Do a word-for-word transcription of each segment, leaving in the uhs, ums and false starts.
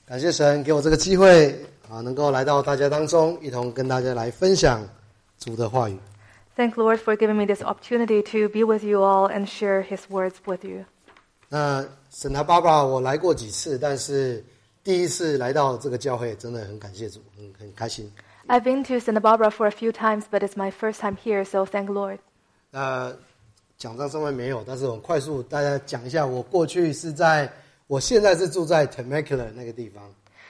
感谢神给我这个机会啊，能够来到大家当中，一同跟大家来分享主的话语。 Thank Lord for giving me this opportunity to be with you all and share His words with you. 那圣塔芭芭我来过几次，但是第一次来到这个教会，真的很感谢主，很很开心。 I've been to Santa Barbara for a few times, but it's my first time here, so thank Lord. 那讲章上面没有，但是我快速大家讲一下，我过去是在，我现在是住在 Temecula 那个地方。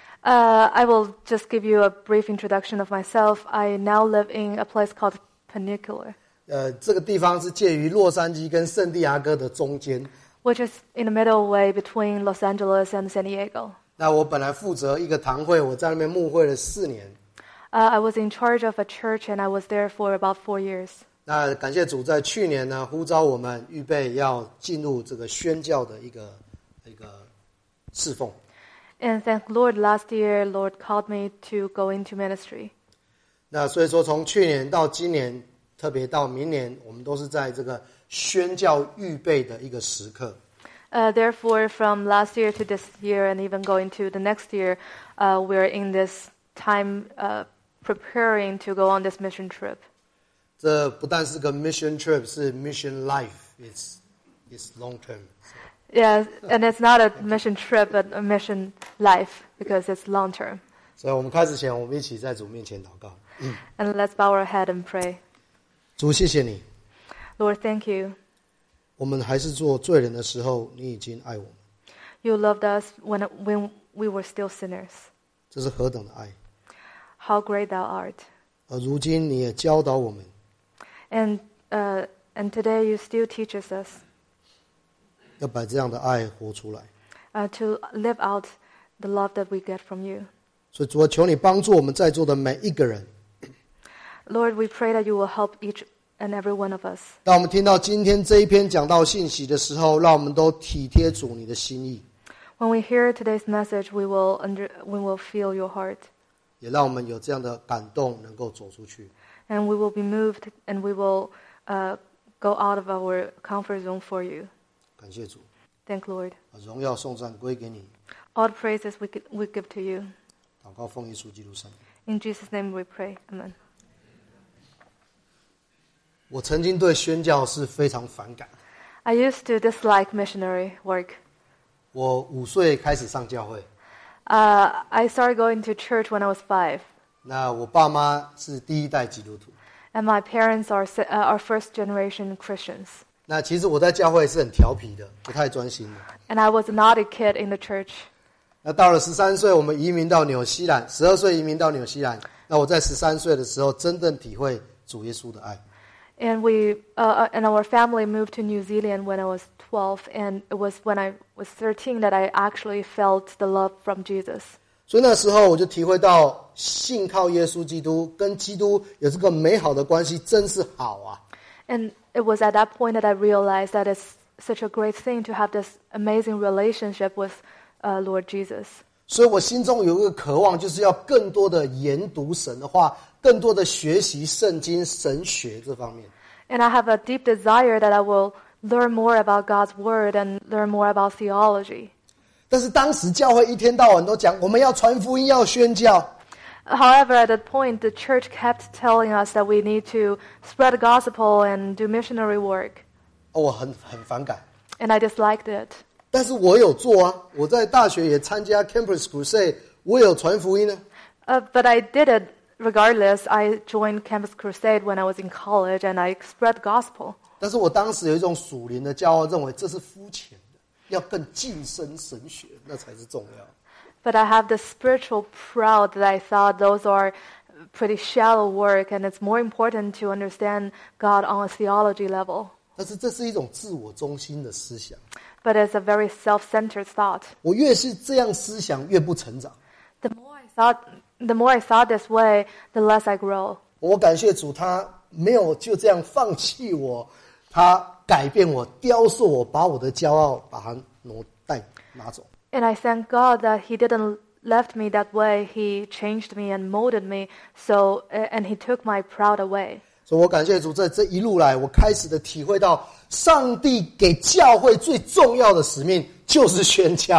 Uh, I will just give you a brief introduction of myself. I now live in a place called Temecula. 呃，这个地方是介于洛杉矶跟圣地亚哥的中间。 Which is in the middle way between Los Angeles and San Diego. 那我本来负责一个堂会，我在那边牧会了四年。 Uh, I was in charge of a church and I was there for about four years. 那感谢主，在去年呢，呼召我们预备要进入这个宣教的一个一个侍奉。 And thank Lord, last year, Lord called me to go into ministry. 那所以说，从去年到今年，特别到明年，我们都是在这个宣教预备的一个时刻。 Uh, therefore, from last year to this year and even going to the next year, uh, we're in this time uh, preparing to go on this mission trip. 这不但是个 mission trip， 是 mission life. It's it's long term. Yes, and it's not a mission trip, but a mission life because it's long term. 所以我们开始前，我们一起在主面前祷告。 And let's bow our head and pray. 主，谢谢你。 Lord, thank you. 我们还是做罪人的时候，你已经爱我们。 You loved us when when we were still sinners. 这是何等的爱！ How great Thou art. 而如今你也教导我们， And uh, and today you still teaches us 要把这样的爱活出来。 uh, to live out the love that we get from you. 所以主啊，求你帮助我们在座的每一个人。 Lord, we pray that you will help each and every one of us. 当我们听到今天这一篇讲道信息的时候，让我们都体贴主你的心意， When we hear today's message, we will under we will feel your heart, 也让我们有这样的感动，能够走出去。 and we will be moved, and we will uh, go out of our comfort zone for you. 感谢主， Thank Lord. 荣耀颂赞归给你。 All the praises we gi- we give to you. 祷告奉耶稣基督圣名。 In Jesus' name we pray. Amen. 我曾经对宣教是非常反感。 I used to dislike missionary work. 我五岁开始上教会， Uh, I started going to church when I was five, 那我爸妈是第一代基督徒。 and my parents are se- uh, are first generation Christians. 那其实我在教会是很调皮的，不太专心的。 And I was a naughty kid in the church. 那到了十三岁，我们移民到纽西兰，十二岁移民到纽西兰。那我在十三岁的时候，真正体会主耶稣的爱。 And we uh, and our family moved to New Zealand when I was twelve, and it was when I was thirteen that I actually felt the love from Jesus. 所以那时候我就体会到，信靠耶稣基督跟基督有这个美好的关系，真是好啊！ And it was at that point that I realized that it's such a great thing to have this amazing relationship with uh, Lord Jesus. 所以我心中有一个渴望，就是要更多的研读神的话，更多的学习圣经神学这方面。 And I have a deep desire that I will learn more about God's word and learn more about theology. 但是当时教会一天到晚都讲，我们要传福音，要宣教。 However, at that point, the church kept telling us that we need to spread the gospel and do missionary work. 哦，我很很反感。 And I disliked it. 但是我有做啊，我在大学也参加 Campus Crusade， 我也有传福音呢。 Uh, but I did it regardless. I joined Campus Crusade when I was in college, and I spread the gospel. 但是我当时有一种属灵的骄傲，认为这是肤浅的，要更近身神学，那才是重要。 But I have this spiritual pride that I thought those are pretty shallow work, and it's more important to understand God on a theology level. 但是这是一种自我中心的思想， But it's a very self-centered thought. 我越是这样思想，越不成长。 The more I thought, the more I thought this way, the less I grow. 我感谢主，他没有就这样放弃我，他改变我，雕塑我，把我的骄傲把它挪带拿走。 And I thank God that He didn't left me that way. He changed me and molded me. So, and He took my pride away. 所以我感谢主，在这一路来，我开始的体会到，上帝给教会最重要的使命就是宣教。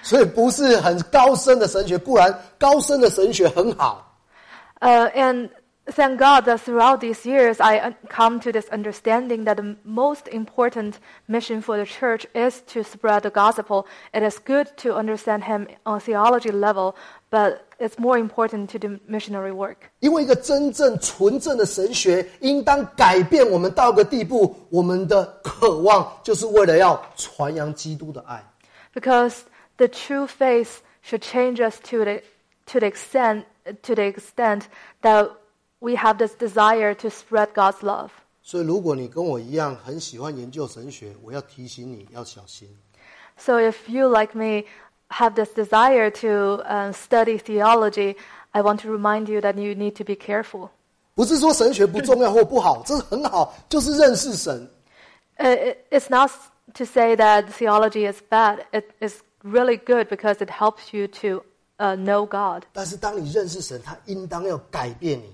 所以不是很高深的神学，固然高深的神学很好。 Uh, and thank God that throughout these years, I come to this understanding that the most important mission for the church is to spread the gospel. It is good to understand Him on theology level, but it's more important to do missionary work. 因为一个真正纯正的神学，应当改变我们到个地步，我们的渴望就是为了要传扬基督的爱。 Because the true faith should change us to the to the extent to the extent that we have this desire to spread God's love. 所以，如果你跟我一样很喜欢研究神学，我要提醒你要小心。 So if you, like me, have this desire to uh, study theology, I want to remind you that you need to be careful. 不是说神学不重要或不好，这很好，就是认识神。 Uh, it, it's not to say that theology is bad. It is really good because it helps you to uh, know God. 但是当你认识神，他应当要改变你。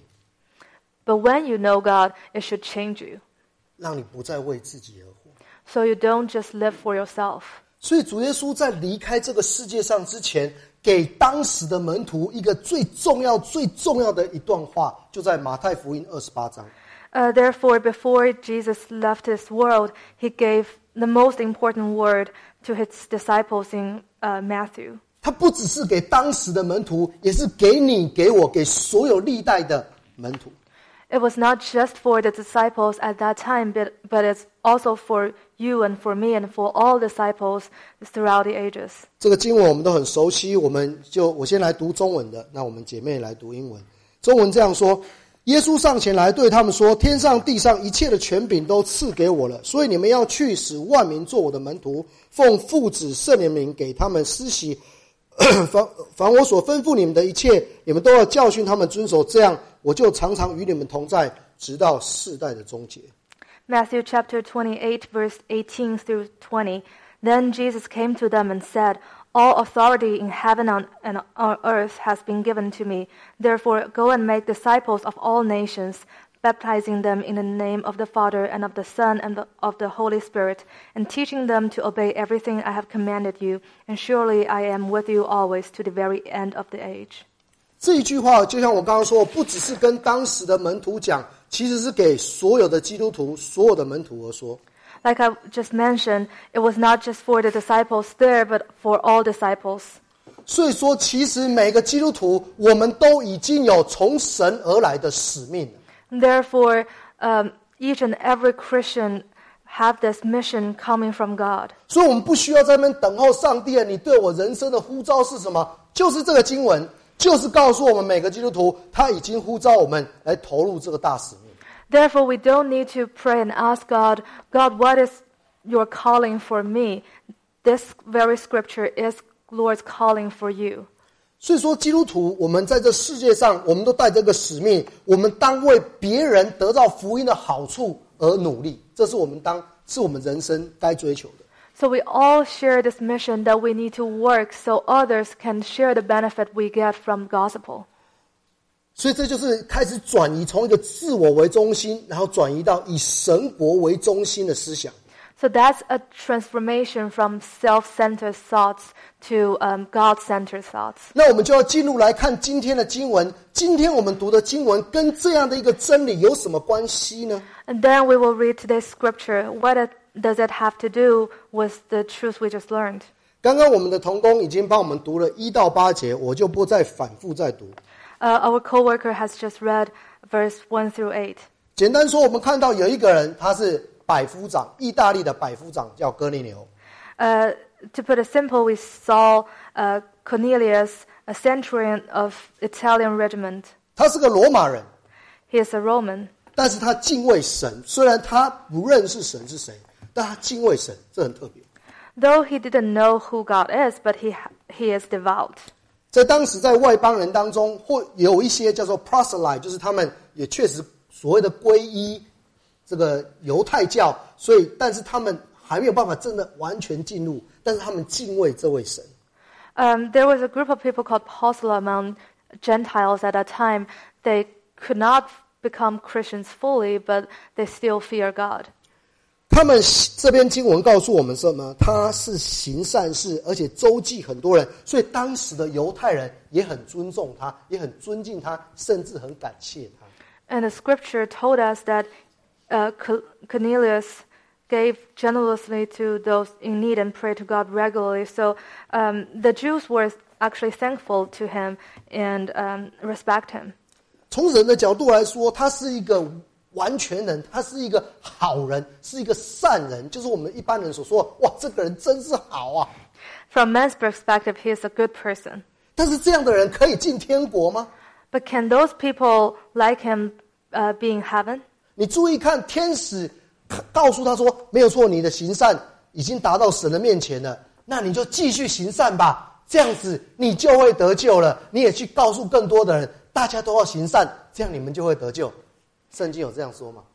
But when you know God, it should change you. 让你不再为自己而活。 So you don't just live for yourself. 所以主耶稣在离开这个世界上之前，给当时的门徒一个最重要、最重要的一段话，就在马太福音二十八章。 Uh, therefore, before Jesus left this world, he gave the most important word to his disciples in uh, Matthew. 他不只是给当时的门徒，也是给你、给我、给所有历代的门徒。 It was not just for the disciples at that time, but, but it's also for you and for me and for all disciples throughout the ages. 这个经文我们都很熟悉，我们就我先来读中文的，那我们姐妹来读英文。中文这样说：耶稣上前来对他们说，天上地上一切的权柄都赐给我了，所以你们要去使万民做我的门徒，奉父子圣灵名给他们施洗，凡凡我所吩咐你们的一切，你们都要教训他们遵守，这样我就常常与你们同在，直到世代的终结。 Matthew chapter twenty-eight, verse eighteen through twenty. Then Jesus came to them and said, All authority in heaven and on earth has been given to me. Therefore, go and make disciples of all nations, baptizing them in the name of the Father and of the Son and the, of the Holy Spirit, and teaching them to obey everything I have commanded you. And surely I am with you always to the very end of the age. 这一句话就像我刚刚说，不只是跟当时的门徒讲，其实是给所有的基督徒、所有的门徒而说。 Like I just mentioned, it was not just for the disciples there, but for all disciples. 所以说，其实每个基督徒，我们都已经有从神而来的使命。 Therefore, um, each and every Christian have this mission coming from God. 所以我们不需要在那边等候上帝啊，你对我人生的呼召是什么？就是这个经文，就是告诉我们每个基督徒，他已经呼召我们来投入这个大使命。 Therefore, we don't need to pray and ask God, God, what is your calling for me? This very scripture is Lord's calling for you. 所以说，基督徒，我们在这世界上，我们都带着一个使命，我们当为别人得到福音的好处而努力，这是我们当是我们人生该追求的。 So we all share this mission that we need to work so others can share the benefit we get from gospel. 所以这就是开始转移，从一个自我为中心，然后转移到以神国为中心的思想。 So that's a transformation from self-centered thoughts to um, God-centered thoughts. 那我们就要进入来看今天的经文。今天我们读的经文跟这样的一个真理有什么关系呢？ And then we will read today's scripture. What it, does it have to do with the truth we just learned? 刚刚我们的同工已经帮我们读了一到八节，我就不再反复再读。 Uh, our co-worker has just read verse one through eight. 简单说，我们看到有一个人，他是百夫长，意大利的百夫长叫哥尼流。 Uh, to put it simple, we saw uh, Cornelius, a centurion of Italian regiment. 他是个罗马人， He is a Roman. 但是他敬畏神。虽然他不认识神是谁，但他敬畏神，这很特别。 Though he didn't know who God is, but he he is devout. 在当时在外邦人当中，或有一些叫做 proselyte， 就是他们也确实所谓的皈依这个犹太教，所以但是他们还没有办法真的完全进入，但是他们敬畏这位神。 Um, there was a group of people called proselytes among Gentiles at that time. They could not become Christians fully, but they still fear God. 他们这边经文告诉我们什么？他是行善事，而且周济很多人，所以当时的犹太人也很尊重他，也很尊敬他，甚至很感谢他。 And the scripture told us that uh, Cornelius gave generously to those in need and prayed to God regularly. So um, the Jews were actually thankful to him and um, respect him. 从人的角度来说，他是一个完全人，他是一个好人，是一个善人，就是我们一般人所说，哇，这个人真是好啊。 From man's perspective, he is a good person. 但是这样的人可以进天国吗？ But can those people like him uh, be in heaven? 你注意看，天使告诉他说，没有错，你的行善已经达到神的面前了，那你就继续行善吧，这样子你就会得救了。你也去告诉更多的人，大家都要行善，这样你们就会得救。圣经有这样说吗？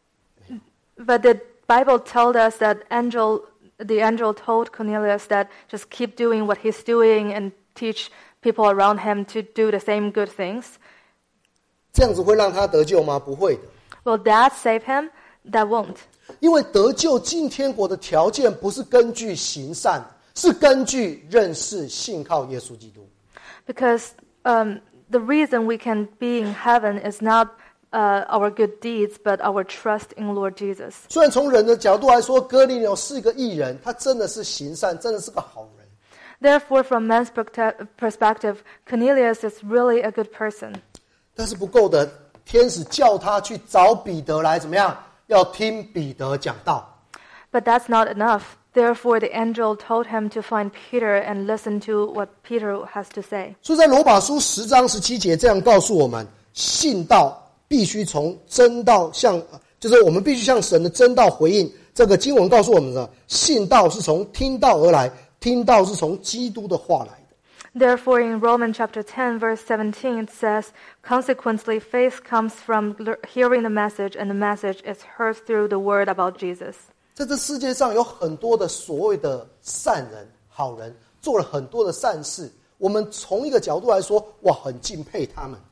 But the Bible told us that angel, the angel told Cornelius that just keep doing what he's doing and teach people around him to do the same good things. 这样子会让他得救吗？不会的。 Will that save him? That won't. 因为得救进天国的条件不是根据行善，是根据认识信靠耶稣基督。 Because um, the reason we can be in heaven is not uh, our good deeds, but our trust in Lord Jesus. 虽然从人的角度来说，哥尼流是一个义人，他真的是行善，真的是个好人。 Therefore, from man's perspective, Cornelius is really a good person. 但是不够的，天使叫他去找彼得来，怎么样？要听彼得讲道。 But that's not enough. Therefore, the angel told him to find Peter and listen to what Peter has to say. 所以在罗马书十章十七节这样告诉我们：信道必须从真道向，就是我们必须向神的真道回应。这个经文告诉我们的，信道是从听道而来，听道是从基督的话来的。 Therefore, in Romans chapter ten, verse seventeen, it says, consequently, faith comes from hearing the message, and the message is heard through the word about Jesus. 在这世界上有很多的所谓的善人、好人，做了很多的善事。我们从一个角度来说，哇，很敬佩他们。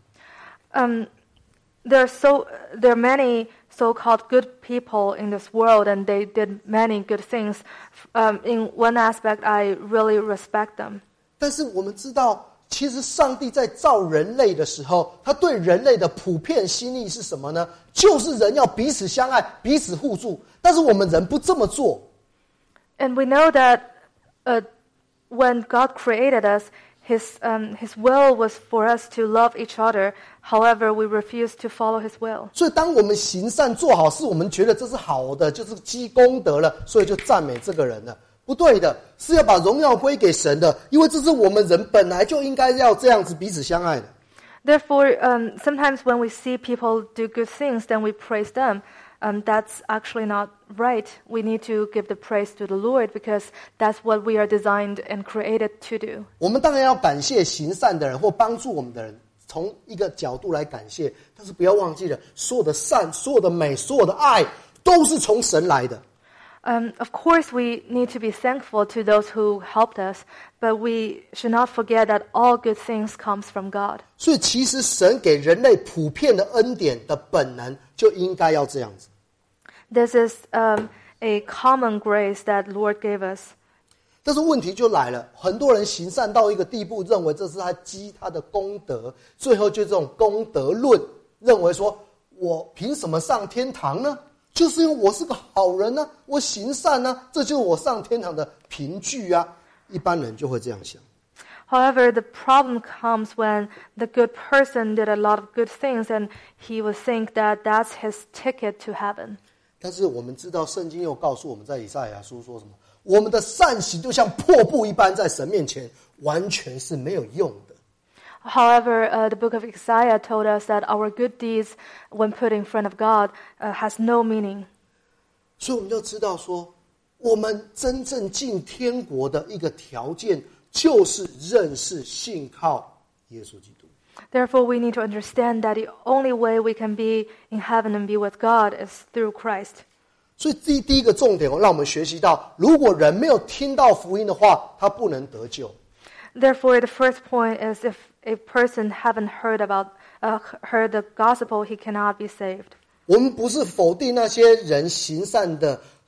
Um, there are so there are many so-called good people in this world, and they did many good things. Um, in one aspect, I really respect them. 但是我们知道，其实上帝在造人类的时候，他对人类的普遍心意是什么呢？就是人要彼此相爱，彼此互助。但是我们人不这么做。 And we know that uh, when God created us, His um, His will was for us to love each other. However, we refuse to follow His will. 所以，当我们行善做好事，我们觉得这是好的，就是积功德了，所以就赞美这个人了。不对的，是要把荣耀归给神的，因为这是我们人本来就应该要这样子彼此相爱的。 Therefore, um, sometimes when we see people do good things, then we praise them. Um, that's actually not right. We need to give the praise to the Lord because that's what we are designed and created to do. 我们当然要感谢行善的人或帮助我们的人，从一个角度来感谢。但是不要忘记了，所有的善、所有的美、所有的爱，都是从神来的。 Um, of course, we need to be thankful to those who helped us, but we should not forget that all good things comes from God. 所以，其实神给人类普遍的恩典的本能，就应该要这样子。 This is um, a common grace that Lord gave us. 但是问题就来了，很多人行善到一个地步，认为这是他积他的功德，最后就这种功德论，认为说我凭什么上天堂呢？就是因为我是个好人呢、啊，我行善呢、啊，这就是我上天堂的凭据啊。一般人就会这样想。 However, the problem comes when the good person did a lot of good things and he would think that that's his ticket to heaven. 但是我们知道，圣经又告诉我们在以赛亚书说什么？我们的善行就像破布一般，在神面前完全是没有用的。 However, uh, the book of Isaiah told us that our good deeds, when put in front of God, uh, has no meaning. 所以我们就知道说，我们真正进天国的一个条件，就是认识信靠耶稣基督。 Therefore, we need to understand that the only way we can be in heaven and be with God is through Christ. 所以第第一个重点，让我们学习到，如果人没有听到福音的话，他不能得救。 Therefore, the first point is if a person haven't heard about uh, heard the gospel, he cannot be saved. 我们不是否定那些人行善的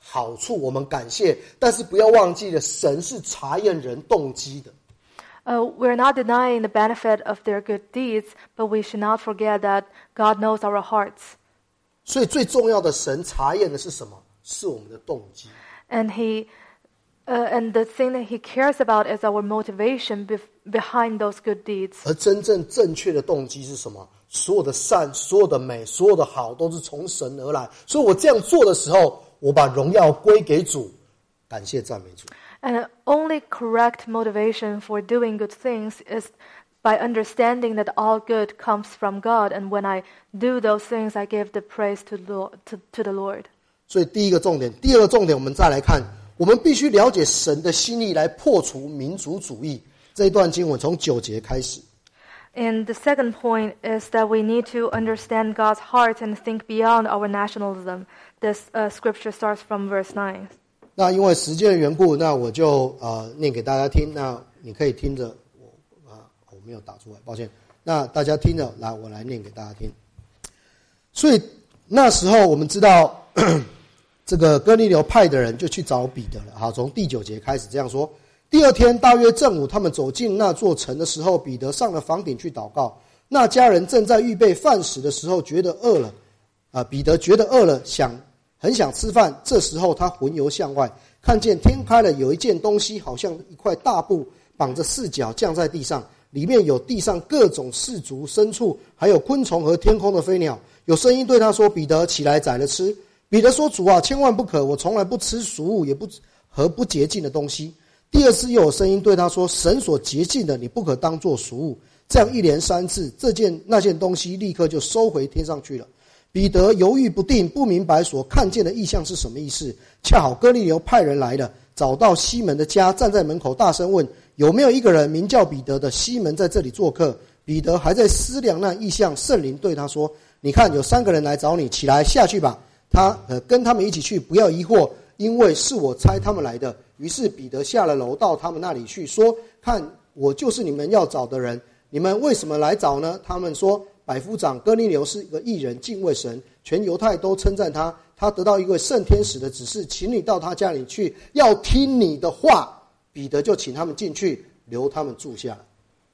好处，我们感谢，但是不要忘记了，神是查验人动机的。 Uh, we're not denying the benefit of their good deeds, but we should not forget that God knows our hearts. 所以最重要的，神查验的是什么？是我们的动机。 And he, uh, and the thing that he cares about is our motivation bef- behind those good deeds. 而真正正确的动机是什么？所有的善、所有的美、所有的好，都是从神而来。所以我这样做的时候，我把荣耀归给主，感谢赞美主。 And the only correct motivation for doing good things is by understanding that all good comes from God. And when I do those things, I give the praise to, Lord, to, to the Lord. 所以第一个重点，第二个重点，我们再来看，我们必须了解神的心意，来破除民族主义。这一段经文从九节开始。 And the second point is that we need to understand God's heart and think beyond our nationalism. This uh, scripture starts from verse nine. 那因为时间的缘故，那我就呃念给大家听。那你可以听着我啊、呃，我没有打出来，抱歉。那大家听着，来，我来念给大家听。所以那时候我们知道，这个哥尼流派的人就去找彼得了。好，从第九节开始这样说。第二天大约正午，他们走进那座城的时候，彼得上了房顶去祷告。那家人正在预备饭食的时候，觉得饿了。啊、呃，彼得觉得饿了，想。很想吃饭，这时候他魂游向外，看见天开了，有一件东西好像一块大布，绑着四角降在地上，里面有地上各种四足牲畜，还有昆虫和天空的飞鸟。有声音对他说：“彼得，起来宰了吃。”彼得说：“主啊，千万不可，我从来不吃俗物，也不和不洁净的东西。”第二次又有声音对他说：“神所洁净的，你不可当作俗物。”这样一连三次，这件那件东西立刻就收回天上去了。彼得犹豫不定，不明白所看见的异象是什么意思。恰好哥尼流派人来了，找到西门的家，站在门口大声问：“有没有一个人名叫彼得的？西门在这里做客。”彼得还在思量那异象，圣灵对他说：“你看，有三个人来找你，起来下去吧。他呃跟他们一起去，不要疑惑，因为是我差他们来的。”于是彼得下了楼，到他们那里去，说：“看，我就是你们要找的人。你们为什么来找呢？”他们说：“百夫长哥尼流是一个义人，敬畏神，全犹太都称赞他。他得到一位圣天使的指示，请你到他家里去，要听你的话。”彼得就请他们进去，留他们住下。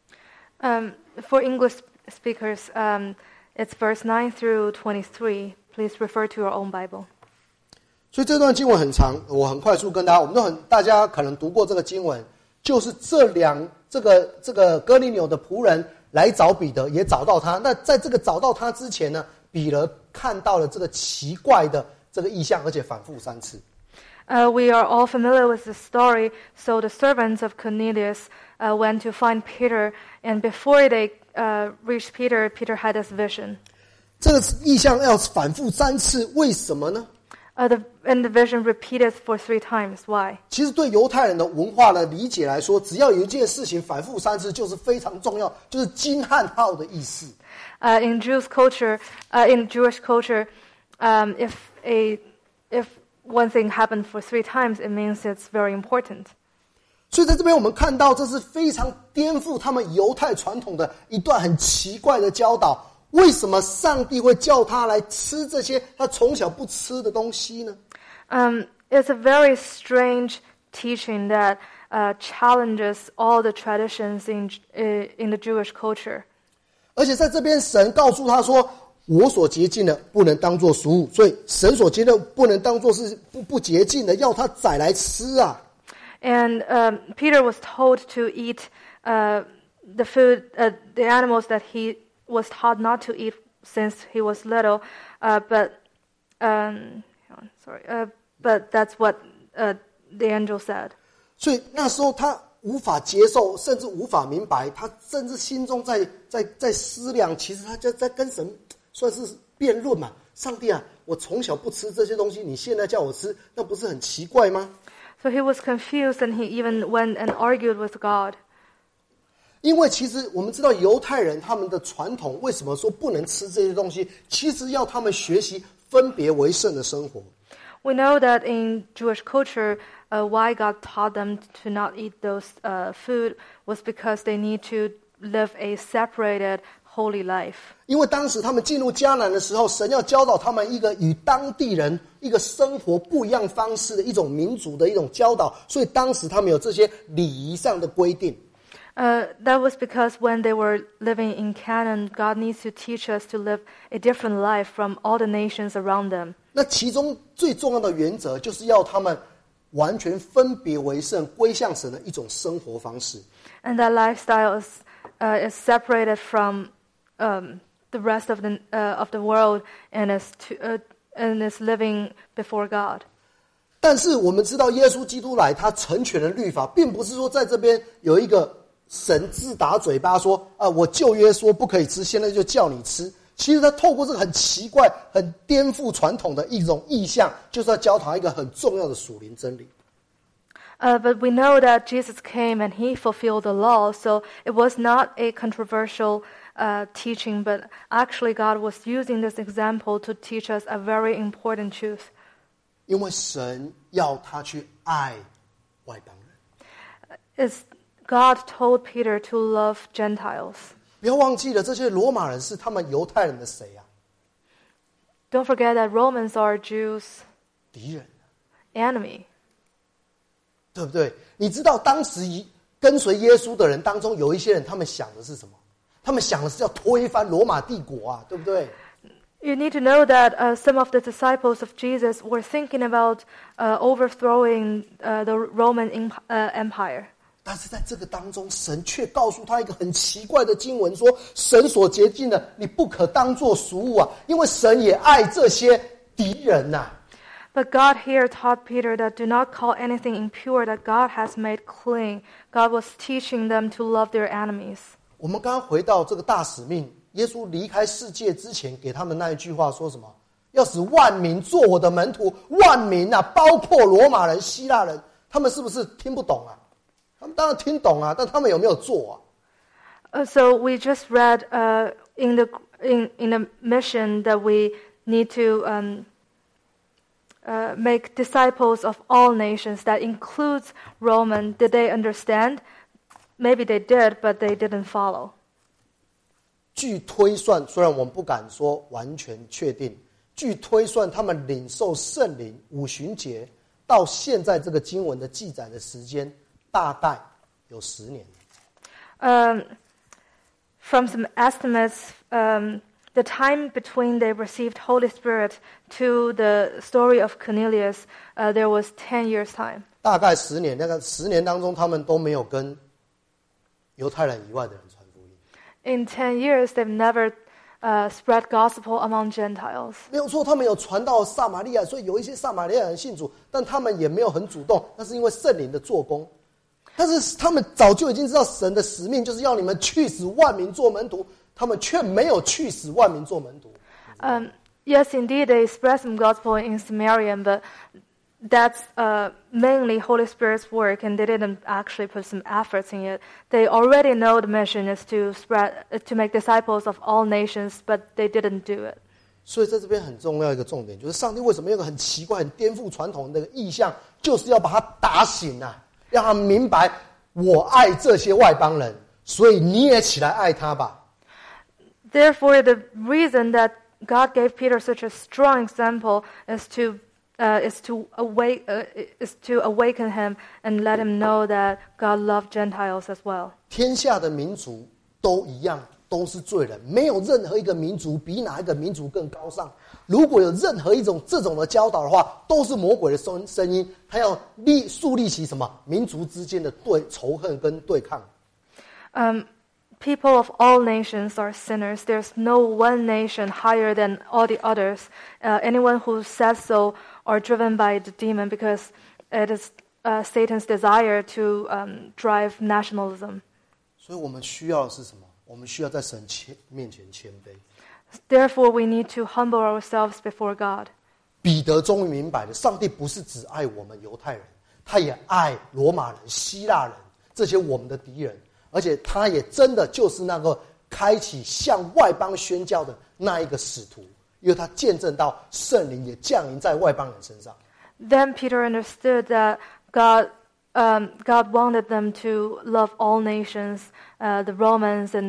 Um, for English speakers, um, it's verse nine through twenty-three. Please refer to your own Bible. 所以这段经文很长，我很快速跟大家，我们都很大家可能读过这个经文，就是这两这个这个哥尼流的仆人来找彼得，也找到他。那在这个找到他之前呢，彼得看到了这个奇怪的这个异象，而且反复三次。 Uh, we are all familiar with the story. So the servants of Cornelius uh, went to find Peter, and before they uh, reached Peter, Peter had this vision. 这个异象要反复三次，为什么呢？ Uh, the, and the vision repeated for three times. Why? 其实对犹太人的文化的理解来说，只要有一件事情反复三次，就是非常重要，就是惊叹号的意思。 Uh, in Jewish culture, uh, in Jewish culture, um, if a if one thing happened for three times, it means it's very important. 所以在这边我们看到，这是非常颠覆他们犹太传统的一段很奇怪的教导。为什么上帝会叫他来吃这些他从小不吃的东西呢？ Um, it's a very strange teaching that uh, challenges all the traditions in uh, in the Jewish culture. 而且在这边，神告诉他说：“我所洁净的不能当作俗物。”所以神所洁的不能当作是不不洁净的，要他宰来吃啊。 And um, Peter was told to eat uh, the food, uh, the animals that he was taught not to eat since he was little. Uh, but um, sorry, uh, but that's what uh, the angel said. 所以那时候他无法接受，甚至无法明白，他甚至心中在在在思量，其实他就在跟神算是辩论嘛。上帝啊，我从小不吃这些东西，你现在叫我吃，那不是很奇怪吗？ So he was confused, and he even went and argued with God. 因为其实我们知道犹太人他们的传统为什么说不能吃这些东西，其实要他们学习分别为圣的生活。 We know that in Jewish culture, uh, why God taught them to not eat those uh, food was because they need to live a separated, holy life. 因为当时他们进入迦南的时候，神要教导他们一个与当地人一个生活不一样方式的一种民族的一种教导，所以当时他们有这些礼仪上的规定。 Uh, that was because when they were living in Canaan, God needs to teach us to live a different life from all the nations around them. 那其中最重要的原则就是要他们完全分别为圣，归向神的一种生活方式。 And that lifestyle is, uh, is separated from um, the rest of the uh, of the world and is to, uh, and is living before God. 但是我们知道，耶稣基督来，他成全了律法，并不是说在这边有一个神自打嘴巴说啊，我旧约说不可以吃，现在就叫你吃。其实他透过这个很奇怪、很颠覆传统的一种意象，就是要教他一个很重要的属灵真理。 Uh, but we know that Jesus came and he fulfilled the law, so it was not a controversial uh, teaching, but actually God was using this example to teach us a very important truth. 因为神要他去爱外邦人。 It's God told Peter to love Gentiles. 不要忘记了，这些罗马人是他们犹太人的谁啊？ Don't forget that Romans are Jews' 敌人， enemy. 对不对？你知道当时跟随耶稣的人当中，有一些人他们想的是什么？他们想的是要推翻罗马帝国啊，对不对？ You need to know that uh, some of the disciples of Jesus were thinking about uh, overthrowing uh, the Roman imp- uh, Empire. 但是在这个当中，神却告诉他一个很奇怪的经文，说神所洁净的，你不可当作俗物啊，因为神也爱这些敌人呐、啊。 But God here taught Peter that do not call anything impure that God has made clean. God was teaching them to love their enemies. 我们刚刚回到这个大使命，耶稣离开世界之前给他们那一句话说什么？要使万民做我的门徒。万民啊，包括罗马人、希腊人，他们是不是听不懂啊？他们当然听懂啊，但他们有没有做啊？ Uh, so we just read uh, in the in in the mission that we need to um, uh, make disciples of all nations. That includes Roman. Did they understand? Maybe they did, but they didn't follow. 据推算，虽然我们不敢说完全确定，据推算，他们领受圣灵五旬节到现在这个经文的记载的时间。大概有十年。 Um, from some estimates, um, the time between they received Holy Spirit to the story of Cornelius, uh, there was ten years time. 大概十年，那个十年当中，他们都没有跟犹太人以外的人传福音。 In ten years, they've never uh, spread gospel among Gentiles. 没有错，他们有传到撒玛利亚，所以有一些撒玛利亚人信主，但他们也没有很主动，那是因为圣灵的做工。但是他们早就已经知道神的使命就是要你们去使万民做门徒，他们却没有去使万民做门徒。 Um, yes, indeed, they spread some gospel in Samaria, but that's uh, mainly Holy Spirit's work, and they didn't actually put some efforts in it. They already know the mission is to spread, uh, to make disciples of all nations, but they didn't do it. 所以在这边很重要一个重点，就是上帝为什么有个很奇怪、很颠覆传统的意象，就是要把他打醒啊。让他明白，我爱这些外邦人，所以你也起来爱他吧。 Therefore, the reason that God gave Peter such a strong example is to uh, is to awake uh, is to awaken him and let him know that God loved Gentiles as well. 天下的民族都一样，都是罪人，没有任何一个民族比哪一个民族更高尚。如果有任何一种这种的教导的话，都是魔鬼的声声音，他要立树立起什么民族之间的对仇恨跟对抗。 Um, people of all nations are sinners. There's no one nation higher than all the others. Uh, anyone who says so are driven by the demon because it is uh, Satan's desire to um, drive nationalism. 所以我们需要的是什么？我们需要在神前面前谦卑。 Therefore, we need to humble ourselves before God. 彼得终于明白了，上帝不是只爱我们犹太人，他也爱罗马人、希腊人这些我们的敌人，而且他也真的就是那个开启向外邦宣教的那一个使徒，因为他见证到圣灵也降临在外邦人身上。 Then Peter understood that God, um, God wanted them to love all nations, uh, the Romans and the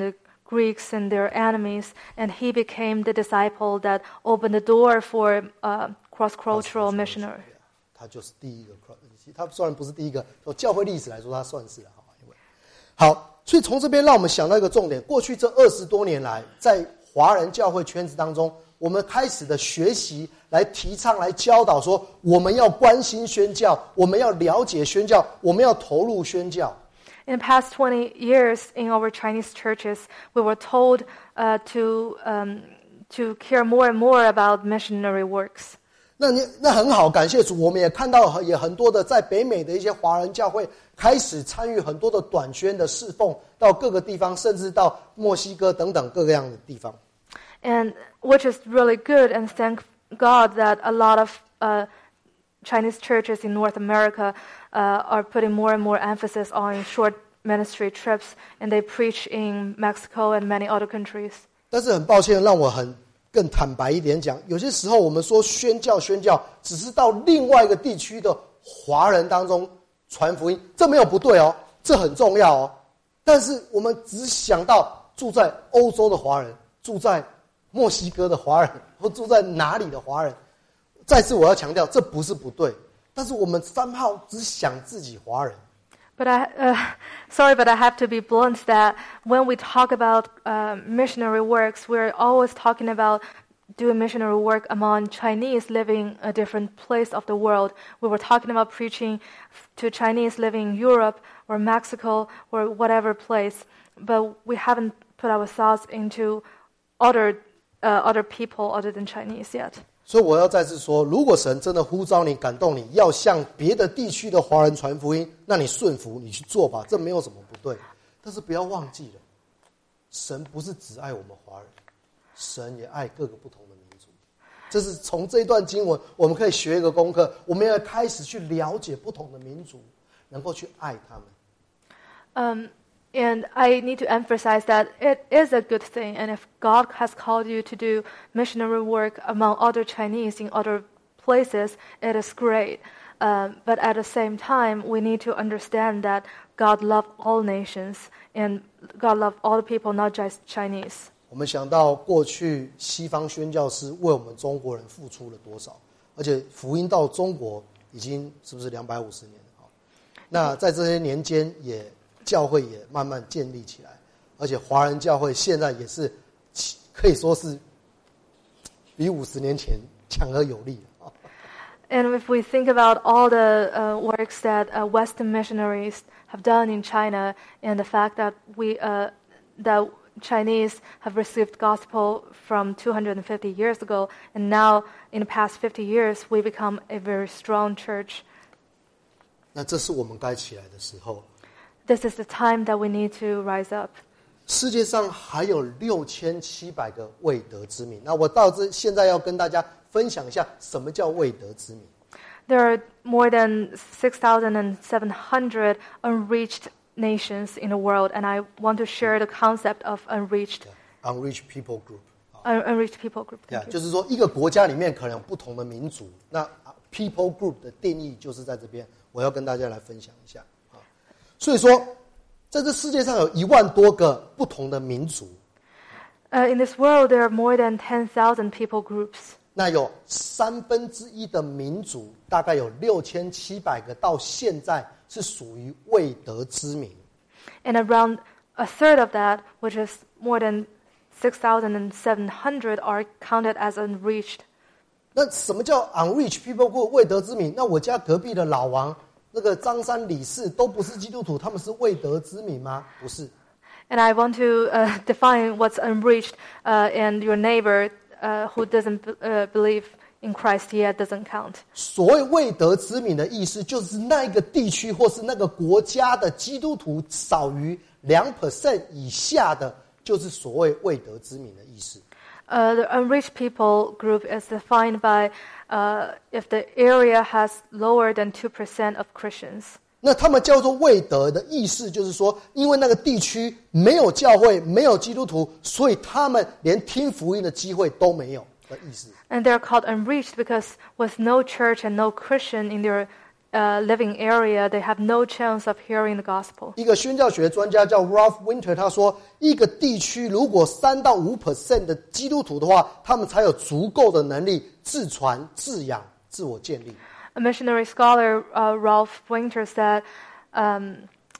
Greeks and their enemies, and he became the disciple that opened the door for uh, cross-cultural missionary. 他就是第一个，他虽然不是第一个，从教会历史来说，他算是了。好，所以从这边让我们想到一个重点：过去这二十多年来，在华人教会圈子当中，我们开始的学习，来提倡、来教导说，我们要关心宣教，我们要了解宣教，我们要投入宣教。 In the past twenty years, in our Chinese churches, we were told uh, to um, to care more and more about missionary works. 那你那很好，感谢主，我们也看到也很多的在北美的一些华人教会开始参与很多的短宣的侍奉，到各个地方，甚至到墨西哥等等各个样的地方。 And which is really good, and thank God that a lot of uh, Chinese churches in North America uh, are putting more and more emphasis on short ministry trips, and they preach in Mexico and many other countries. 但是很抱歉，让我很更坦白一点讲，有些时候我们说宣教宣教，只是到另外一个地区的华人当中传福音，这没有不对哦，这很重要哦。但是我们只想到住在欧洲的华人，住在墨西哥的华人，或住在哪里的华人。再次我要强调，这不是不对，但是我们三号只想自己华人。 But I, uh, sorry, but I have to be blunt that when we talk about uh, missionary works, we're always talking about doing missionary work among Chinese living a different place of the world. We were talking about preaching to Chinese living in Europe or Mexico or whatever place, but we haven't put ourselves into other uh, other people other than Chinese yet. 所以我要再次说，如果神真的呼召你、感动你，要向别的地区的华人传福音，那你顺服，你去做吧，这没有什么不对。但是不要忘记了，神不是只爱我们华人，神也爱各个不同的民族。这是从这一段经文，我们可以学一个功课，我们要开始去了解不同的民族，能够去爱他们。 Um. And I need to emphasize that it is a good thing, and if God has called you to do missionary work among other Chinese in other places, it is great. Um, but at the same time, we need to understand that God loves all nations, and God loves all the people, not just Chinese. 我们想到过去西方宣教师为我们中国人付出了多少，而且福音到中国已经是不是两百五十年了？那在这些年间也。教会也慢慢建立起来，而且华人教会现在也是可以说是比五十年前强而有力。 And if we think about all the uh, works that uh, Western missionaries have done in China, and the fact that we uh, that Chinese have received gospel from two hundred fifty years ago, and now in the past fifty years, we become a very strong church. 那这是我们该起来的时候。 This is the time that we need to rise up. 世界上还有六千七百个未得之民。那我到这现在要跟大家分享一下，什么叫未得之民。 There are more than six thousand seven hundred unreached nations in the world, and I want to share the concept of unreached. Yeah, unreached people group. Un- unreached people group. Yeah, 就是说一个国家里面可能有不同的民族，那 people group 的定义就是在这边，我要跟大家来分享一下。所以说，在这世界上有一万多个不同的民族。 Uh, in this world, there are more than ten thousand people groups. 那有三分之一的民族，大概有六千七百个，到现在是属于未得之民。 And around a third of that, which is more than six thousand seven hundred, are counted as unreached. 那什么叫 unreached people group 未得之民？那我家隔壁的老王。那个张三李四都不是基督徒，他们是未得之民吗？不是。 And I want to uh, define what's unreached, uh, and your neighbor uh, who doesn't uh, believe in Christ yet doesn't count. 所谓未得之民的意思，就是那个地区或是那个国家的基督徒少于两 percent 以下的，就是所谓未得之民的意思。 Uh, the unreached people group is defined by uh, if the area has lower than two percent of Christians. 那他们叫做未得的意思，就是说，因为那个地区没有教会，没有基督徒，所以他们连听福音的机会都没有的意思。 And they're called unreached because with no church and no Christian in their uh, living area, they have no chance of hearing the gospel. 一个宣教学专家叫 Ralph Winter， 他说，一个地区如果三到五 percent 的基督徒的话，他们才有足够的能力自传、自养、自我建立。 A missionary scholar, uh, Ralph Winter, said, um,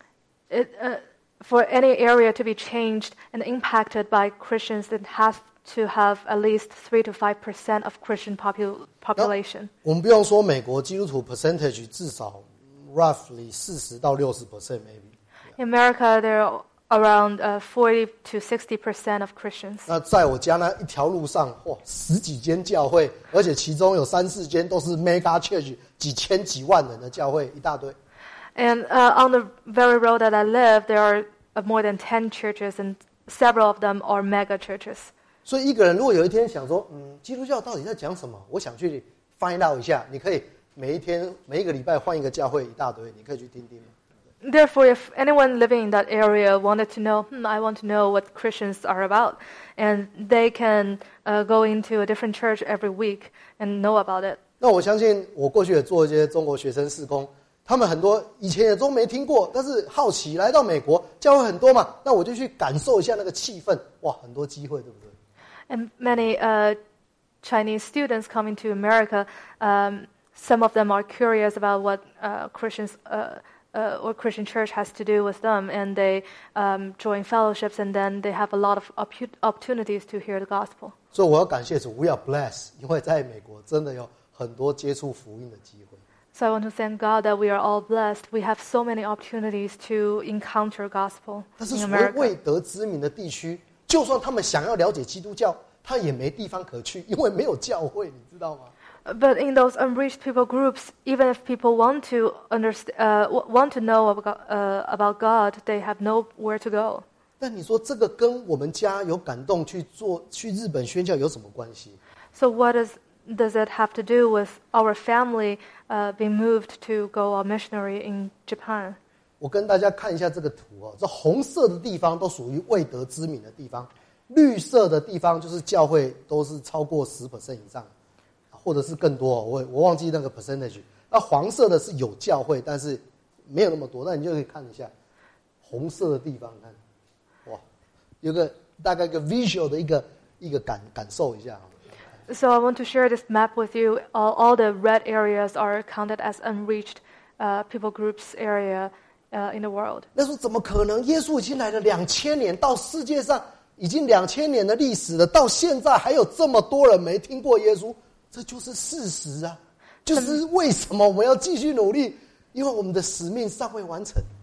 it, uh, for any area to be changed and impacted by Christians, it has to have at least three to five percent of Christian popul- population. 我们不用说美国基督徒 percentage 至少 roughly 四十到六十 percent maybe. In America, there are around uh, forty to sixty percent of Christians. 那在我家那一条路上，哇，十几间教会，而且其中有三四间都是 mega church， 几千几万人的教会，一大堆。 And uh, on the very road that I live, there are uh, more than ten churches, and several of them are mega churches. 所以一个人如果有一天想说，嗯，基督教到底在讲什么？我想去 find out 一下。你可以每一天、每一个礼拜换一个教会，一大堆，你可以去听听。 Therefore, if anyone living in that area wanted to know, hmm, I want to know what Christians are about, and they can uh, go into a different church every week and know about it. 那我相信，我过去也做一些中国学生事工，他们很多以前也都没听过，但是好奇来到美国，教会很多嘛，那我就去感受一下那个气氛，哇，很多机会，对不对？ And many uh, Chinese students coming to America, um, some of them are curious about what uh, Christians uh, uh, or Christian church has to do with them, and they um, join fellowships, and then they have a lot of oppu- opportunities to hear the gospel. 所以我要感谢主 ，We are blessed， 因为在美国真的有很多接触福音的机会。 So I want to thank God that we are all blessed. We have so many opportunities to encounter gospel 但是 in 所谓未 America. 得之民的地区，就算他们想要了解基督教，他也没地方可去，因为没有教会，你知道吗？ But in those unreached people groups, even if people want to understand, uh, w- want to know about, uh, about God, they have nowhere to go. 但你说这个跟我们家有感动去做去日本宣教有什么关系？ So what is, does it have to do with our family uh, being moved to go on missionary in Japan? 我跟大家看一下这个图哦，这红色的地方都属于未得之民的地方，绿色的地方就是教会都是超过 百分之十 以上，或者是更多哦，我我忘记那个 percentage。那黄色的是有教会，但是没有那么多，那你就可以看一下红色的地方，看，哇，有个大概一个 visual 的一个一个感感受一下。 So I want to share this map with you. All, all the red areas are counted as unreached uh, people groups area uh, in the world. 那说怎么可能？耶稣已经来了两千年，到世界上已经两千年的历史了，到现在还有这么多人没听过耶稣，这就是事实啊！就是为什么我们要继续努力？因为我们的使命尚未完成。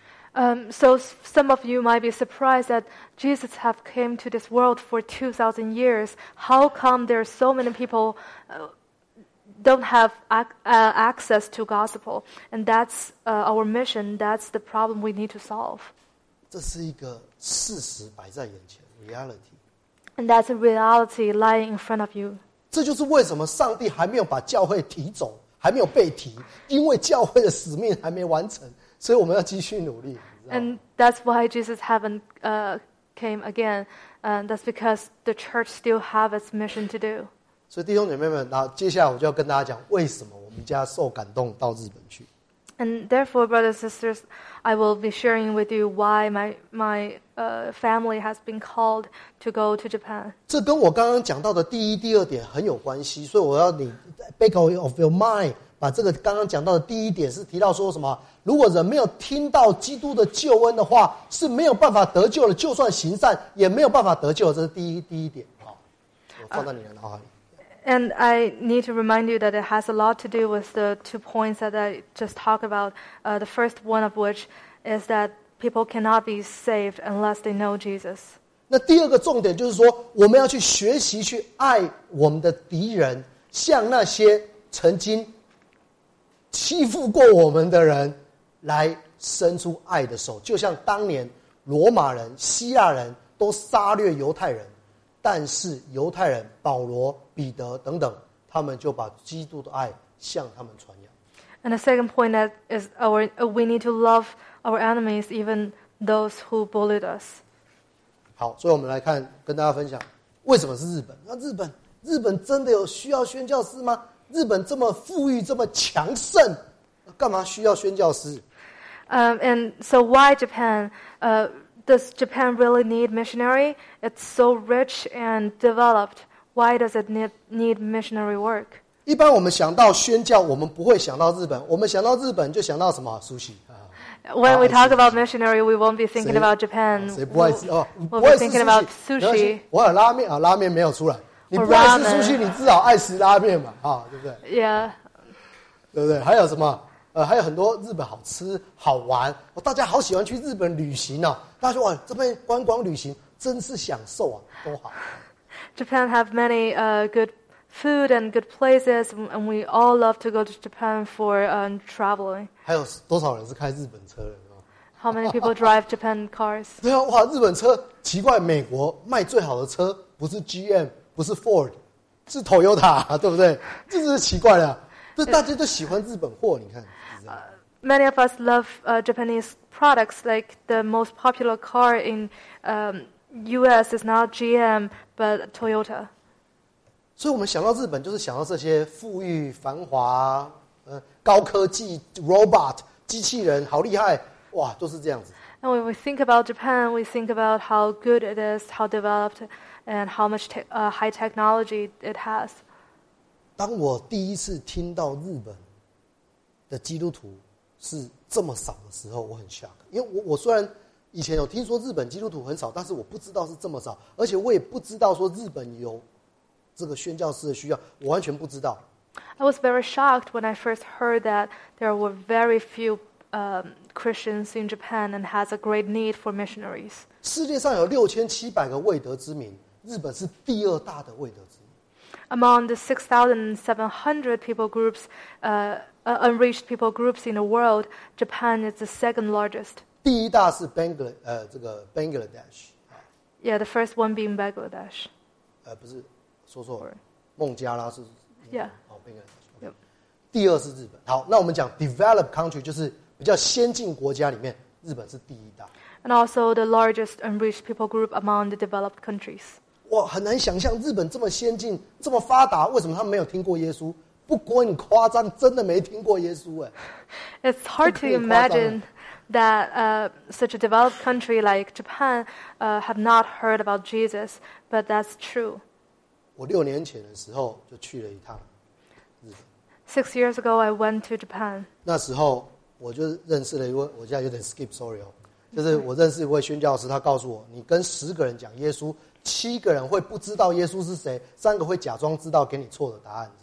Um, so s- some of you might be surprised that Jesus have came to this world for two thousand years. How come there are so many people uh, don't have ac- uh, access to gospel? And that's uh, our mission. That's the problem we need to solve. 这是一个事实摆在眼前 ，reality。 And that's a reality lying in front of you. 这就是为什么上帝还没有把教会提走，还没有被提，因为教会的使命还没完成，所以我们要继续努力。 And that's why Jesus haven't uh, came again. And that's because the church still have its mission to do. 所以弟兄姐妹们，那接下来我就要跟大家讲，为什么我们家受感动到日本去。 And therefore, brothers and sisters, I will be sharing with you why my my uh, family has been called to go to Japan. 这跟我刚刚讲到的第一、第二点很有关系，所以我要你 back of your mind， 把这个刚刚讲到的第一点是提到说什么？如果人没有听到基督的救恩的话，是没有办法得救的，就算行善也没有办法得救的。这是第一第一点啊，我放在你的脑海里。 And I need to remind you that it has a lot to do with the two points that I just talked about. Uh, the first one of which is that people cannot be saved unless they know Jesus. 那第二个重点就是说，我们要去学习去爱我们的敌人，像那些曾经欺负过我们的人，来伸出爱的手，就像当年罗马人、希腊人都杀掠犹太人，但是犹太人保罗、彼得等等，他们就把基督的爱向他们传扬。 And the second point that is our uh, we need to love our enemies, even those who bullied us. 好，所以我们来看，跟大家分享为什么是日本？那日本，日本真的有需要宣教士吗？日本这么富裕，这么强盛， 干嘛需要宣教师？ Um, and so why Japan? Uh, does Japan really need missionary? It's so rich and developed. Why does it need, need missionary work? 一般我们想到宣教，我们不会想到日本，我们想到日本就想到什么？sushi啊。 When we talk about missionary, we won't be thinking about Japan. 谁不爱吃哦？ We'll 不 be 爱吃 thinking about 没关系 sushi. 我有拉面啊，拉面没有出来。你 Or 不爱吃 ramen. sushi，你至少爱吃拉面嘛，啊，对不对？ Yeah. 对不对？还有什么？呃，还有很多日本好吃好玩，哦，大家好喜欢去日本旅行哦。大家说哇，这边观光旅行真是享受啊，多好。 Japan have many uh, good food and good places, and we all love to go to Japan for um, traveling. 还有多少人是开日本车的？ How many people drive Japan cars? 对啊，哇，日本车奇怪，美国卖最好的车不是 G M， 不是 Ford， 是 Toyota， 对不对？这是奇怪的、啊，这大家都喜欢日本货，你看。 Uh, many of us love uh, Japanese products. Like the most popular car in um, U S is not G M but Toyota. 所以我们想到日本，就是想到这些富裕、繁华、呃高科技、robot 机器人，好厉害，哇，都是这样子。 And when we think about Japan, we think about how good it is, how developed, and how much te- uh, high technology it has. 当我第一次听到日本的基督徒是这么少的时候，我很 shock， 因为我我虽然以前有听说日本基督徒很少，但是我不知道是这么少，而且我也不知道说日本有这个宣教士的需要，我完全不知道。 I was very shocked when I first heard that there were very few um, Christians in Japan and has a great need for missionaries. 世界上有六千七百个未得之民，日本是第二大的未得之民。 Among the six thousand seven hundred people groups, uh, uh, unreached people groups in the world, Japan is the second largest. 第一大是 Bangla 呃这个 Bangladesh 啊， Yeah, the first one being Bangladesh. 呃不是说错了，孟加拉是 Yeah. 哦 Bangladesh。 Yep. 第二是日本。好，那我们讲 developed country 就是比较先进国家里面，日本是第一大。 And also the largest unreached people group among the developed countries. 哇，很难想象日本这么先进、这么发达，为什么他们没有听过耶稣？不过你夸张，真的没听过耶稣哎。 It's hard to imagine that uh, such a developed country like Japan uh, have not heard about Jesus, but that's true. 我六年前的时候就去了一趟日本， Six years ago, I went to Japan. 那时候我就认识了一位，我现在有点 skip sorry 哦，就是我认识一位宣教师，他告诉我，你跟十个人讲耶稣，七个人会不知道耶稣是谁，三个会假装知道，给你错的答案。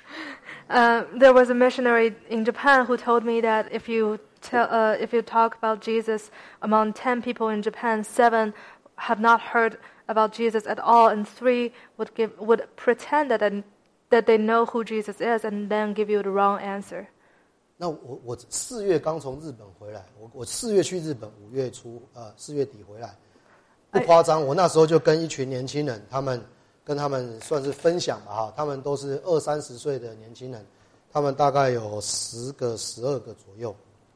Uh, there was a missionary in Japan who told me that if you tell, uh, if you talk about Jesus among ten people in Japan, seven have not heard about Jesus at all, and three would give would pretend that that they know who Jesus is, and then give you the wrong answer. 那我我四月刚从日本回来，我我四月去日本，五月初呃四月底回来，不夸张，我那时候就跟一群年轻人，他们跟他们算是分享吧哈，他们都是二三十岁的年轻人，他们大概有十个、十二个左右。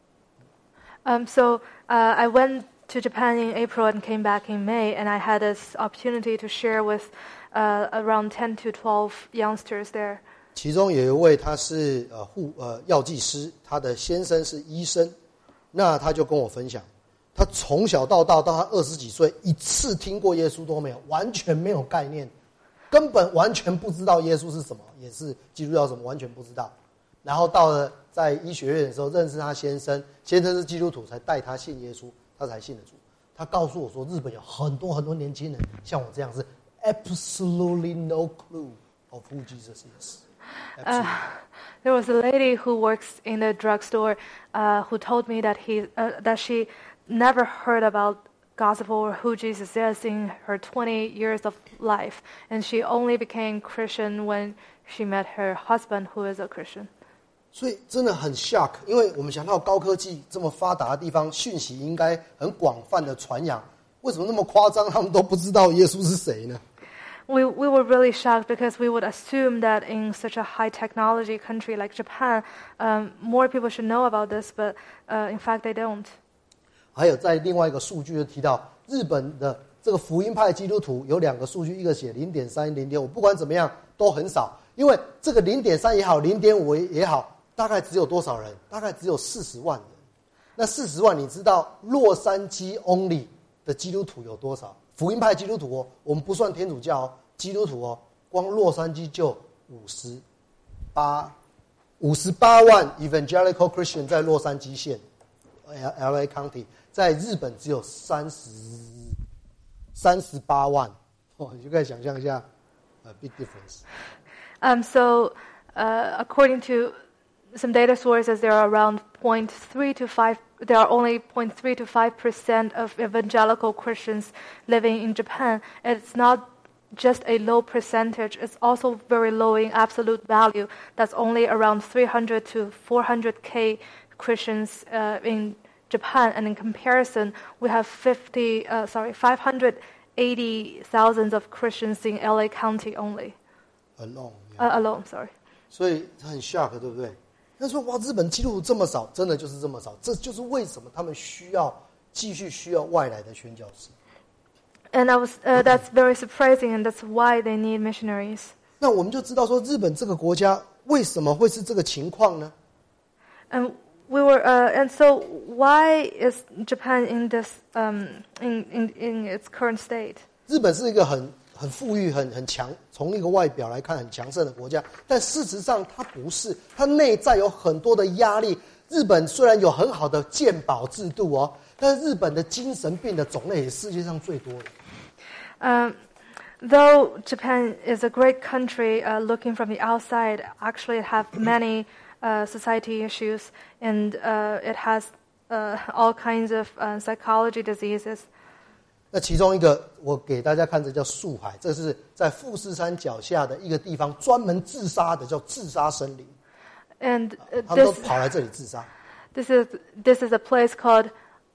Um, so uh, I went to Japan in April and came back in May, and I had this opportunity to share with uh, around ten to twelve youngsters there. 其中有一位他是呃护呃药剂师，他的先生是医生，那他就跟我分享，他从小到大到他二十几岁，一次听过耶稣都没有，完全没有概念，根本完全不知道耶稣是什么，也是基督教什么，完全不知道。然后到了在医学院的时候，认识他先生，先生是基督徒，才带他信耶稣，他才信得主。他告诉我说，日本有很多很多年轻人像我这样，是 absolutely no clue of who Jesus is。 Uh, there was a lady who works in the drugstore uh, who told me that he uh, that she never heard about gospel or who Jesus is in her twenty years of life, and she only became Christian when she met her husband, who is a Christian. 所以真的很 shock， 因为我们想到高科技这么发达的地方，讯息应该很广泛的传扬，为什么那么夸张？他们都不知道耶稣是谁呢？ We we were really shocked because we would assume that in such a high technology country like Japan, um, more people should know about this, but uh, in fact they don't. 还有在另外一个数据就提到，日本的这个福音派基督徒有两个数据，一个写 零点三、零点五， 不管怎么样都很少，因为这个 零点三 也好 零点五 也好， 大概只有多少人？大概只有四十万人。那四十万，你知道洛杉矶 only 的基督徒有多少？福音派基督徒哦，我们不算天主教哦，基督徒哦，光洛杉矶就五十八五十八万 evangelical Christian 在洛杉矶县 L A County， 在日本只有三十三十八万哦，你就可以想象一下 ，a big difference. Um, so, uh, according to some data sources, there are around zero point three to five. There are only zero point three to five percent of evangelical Christians living in Japan. It's not just a low percentage; it's also very low in absolute value. That's only around three hundred to four hundred k Christians uh, in Japan, and in comparison, we have fifty, uh, sorry, five hundred eighty thousand of Christians in L A County only. Alone, yeah. uh, alone, sorry. 所以很 shock， 对不对？他说：“哇，日本基督徒这么少，真的就是这么少。这就是为什么他们需要继续需要外来的宣教士。” And I was, uh, that's very surprising, and that's why they need missionaries. 那我们就知道说，日本这个国家为什么会是这个情况呢？ And we were, uh, and so why is Japan in this, um, in, in in its current state? 日本是一个很很富裕、很很强，从一个外表来看很强盛的国家，但事实上它不是，它内在有很多的压力。日本虽然有很好的健保制度哦，但是日本的精神病的种类也是世界上最多的。 Um, though Japan is a great country, uh, looking from the outside, actually it has many uh, society issues, and uh, it has uh, all kinds of uh, psychology diseases. 那其中一个，我给大家看，这叫树海，这是在富士山脚下的一个地方，专门自杀的，叫自杀森林。 And uh, 他们都 this, 跑来这里自杀。 this is this is a place called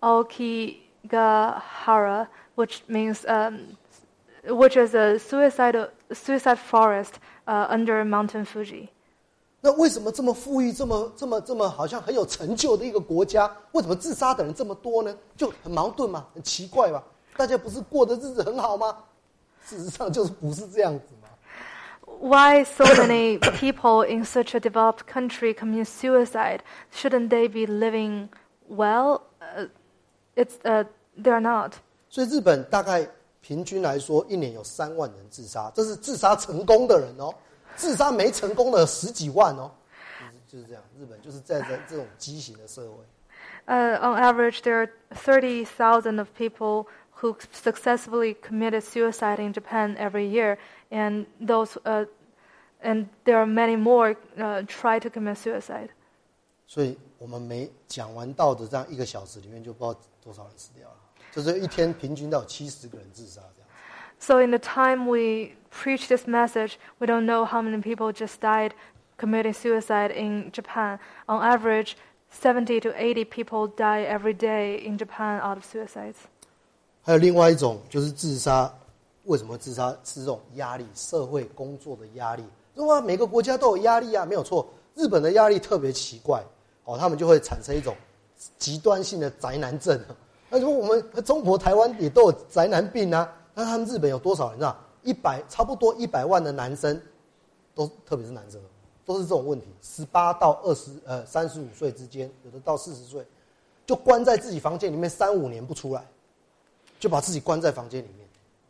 Aokigahara, which means um, which is a suicide suicide forest uh, under Mountain Fuji. 那为什么这么富裕、这么这么这么好像很有成就的一个国家，为什么自杀的人这么多呢？就很矛盾嘛，很奇怪吧？大家不是过的日子很好吗？事实上就是不是这样子嘛。 Why so many people in such a developed country commit suicide? Shouldn't they be living well? Uh, it's uh, they're not. 所以日本大概平均来说，一年有三万人自杀，这是自杀成功的人哦。自杀没成功的十几万哦，就是这样。日本就是在这这种畸形的社会。 Uh, on average, there are thirty thousand of people who successfully committed suicide in Japan every year, and those, uh, and there are many more uh, try to commit suicide. 所以我们每讲完道的这样一个小时里面，就不知道多少人死掉了。就是一天平均到七十个人自杀这样。 So in the time we preach this message, we don't know how many people just died committing suicide in Japan. On average, seventy to eighty people die every day in Japan out of suicides. 还有另外一种就是自杀，为什么自杀？是这种压力，社会工作的压力。如果每个国家都有压力啊，没有错。日本的压力特别奇怪，哦，他们就会产生一种极端性的宅男症。那如果我们中国台湾也都有宅男病啊，那他们日本有多少人啊？一百差不多一百万的男生，都特别是男生，都是这种问题。十八到二十呃三十五岁之间，有的到四十岁，就关在自己房间里面三五年不出来，就把自己关在房间里面。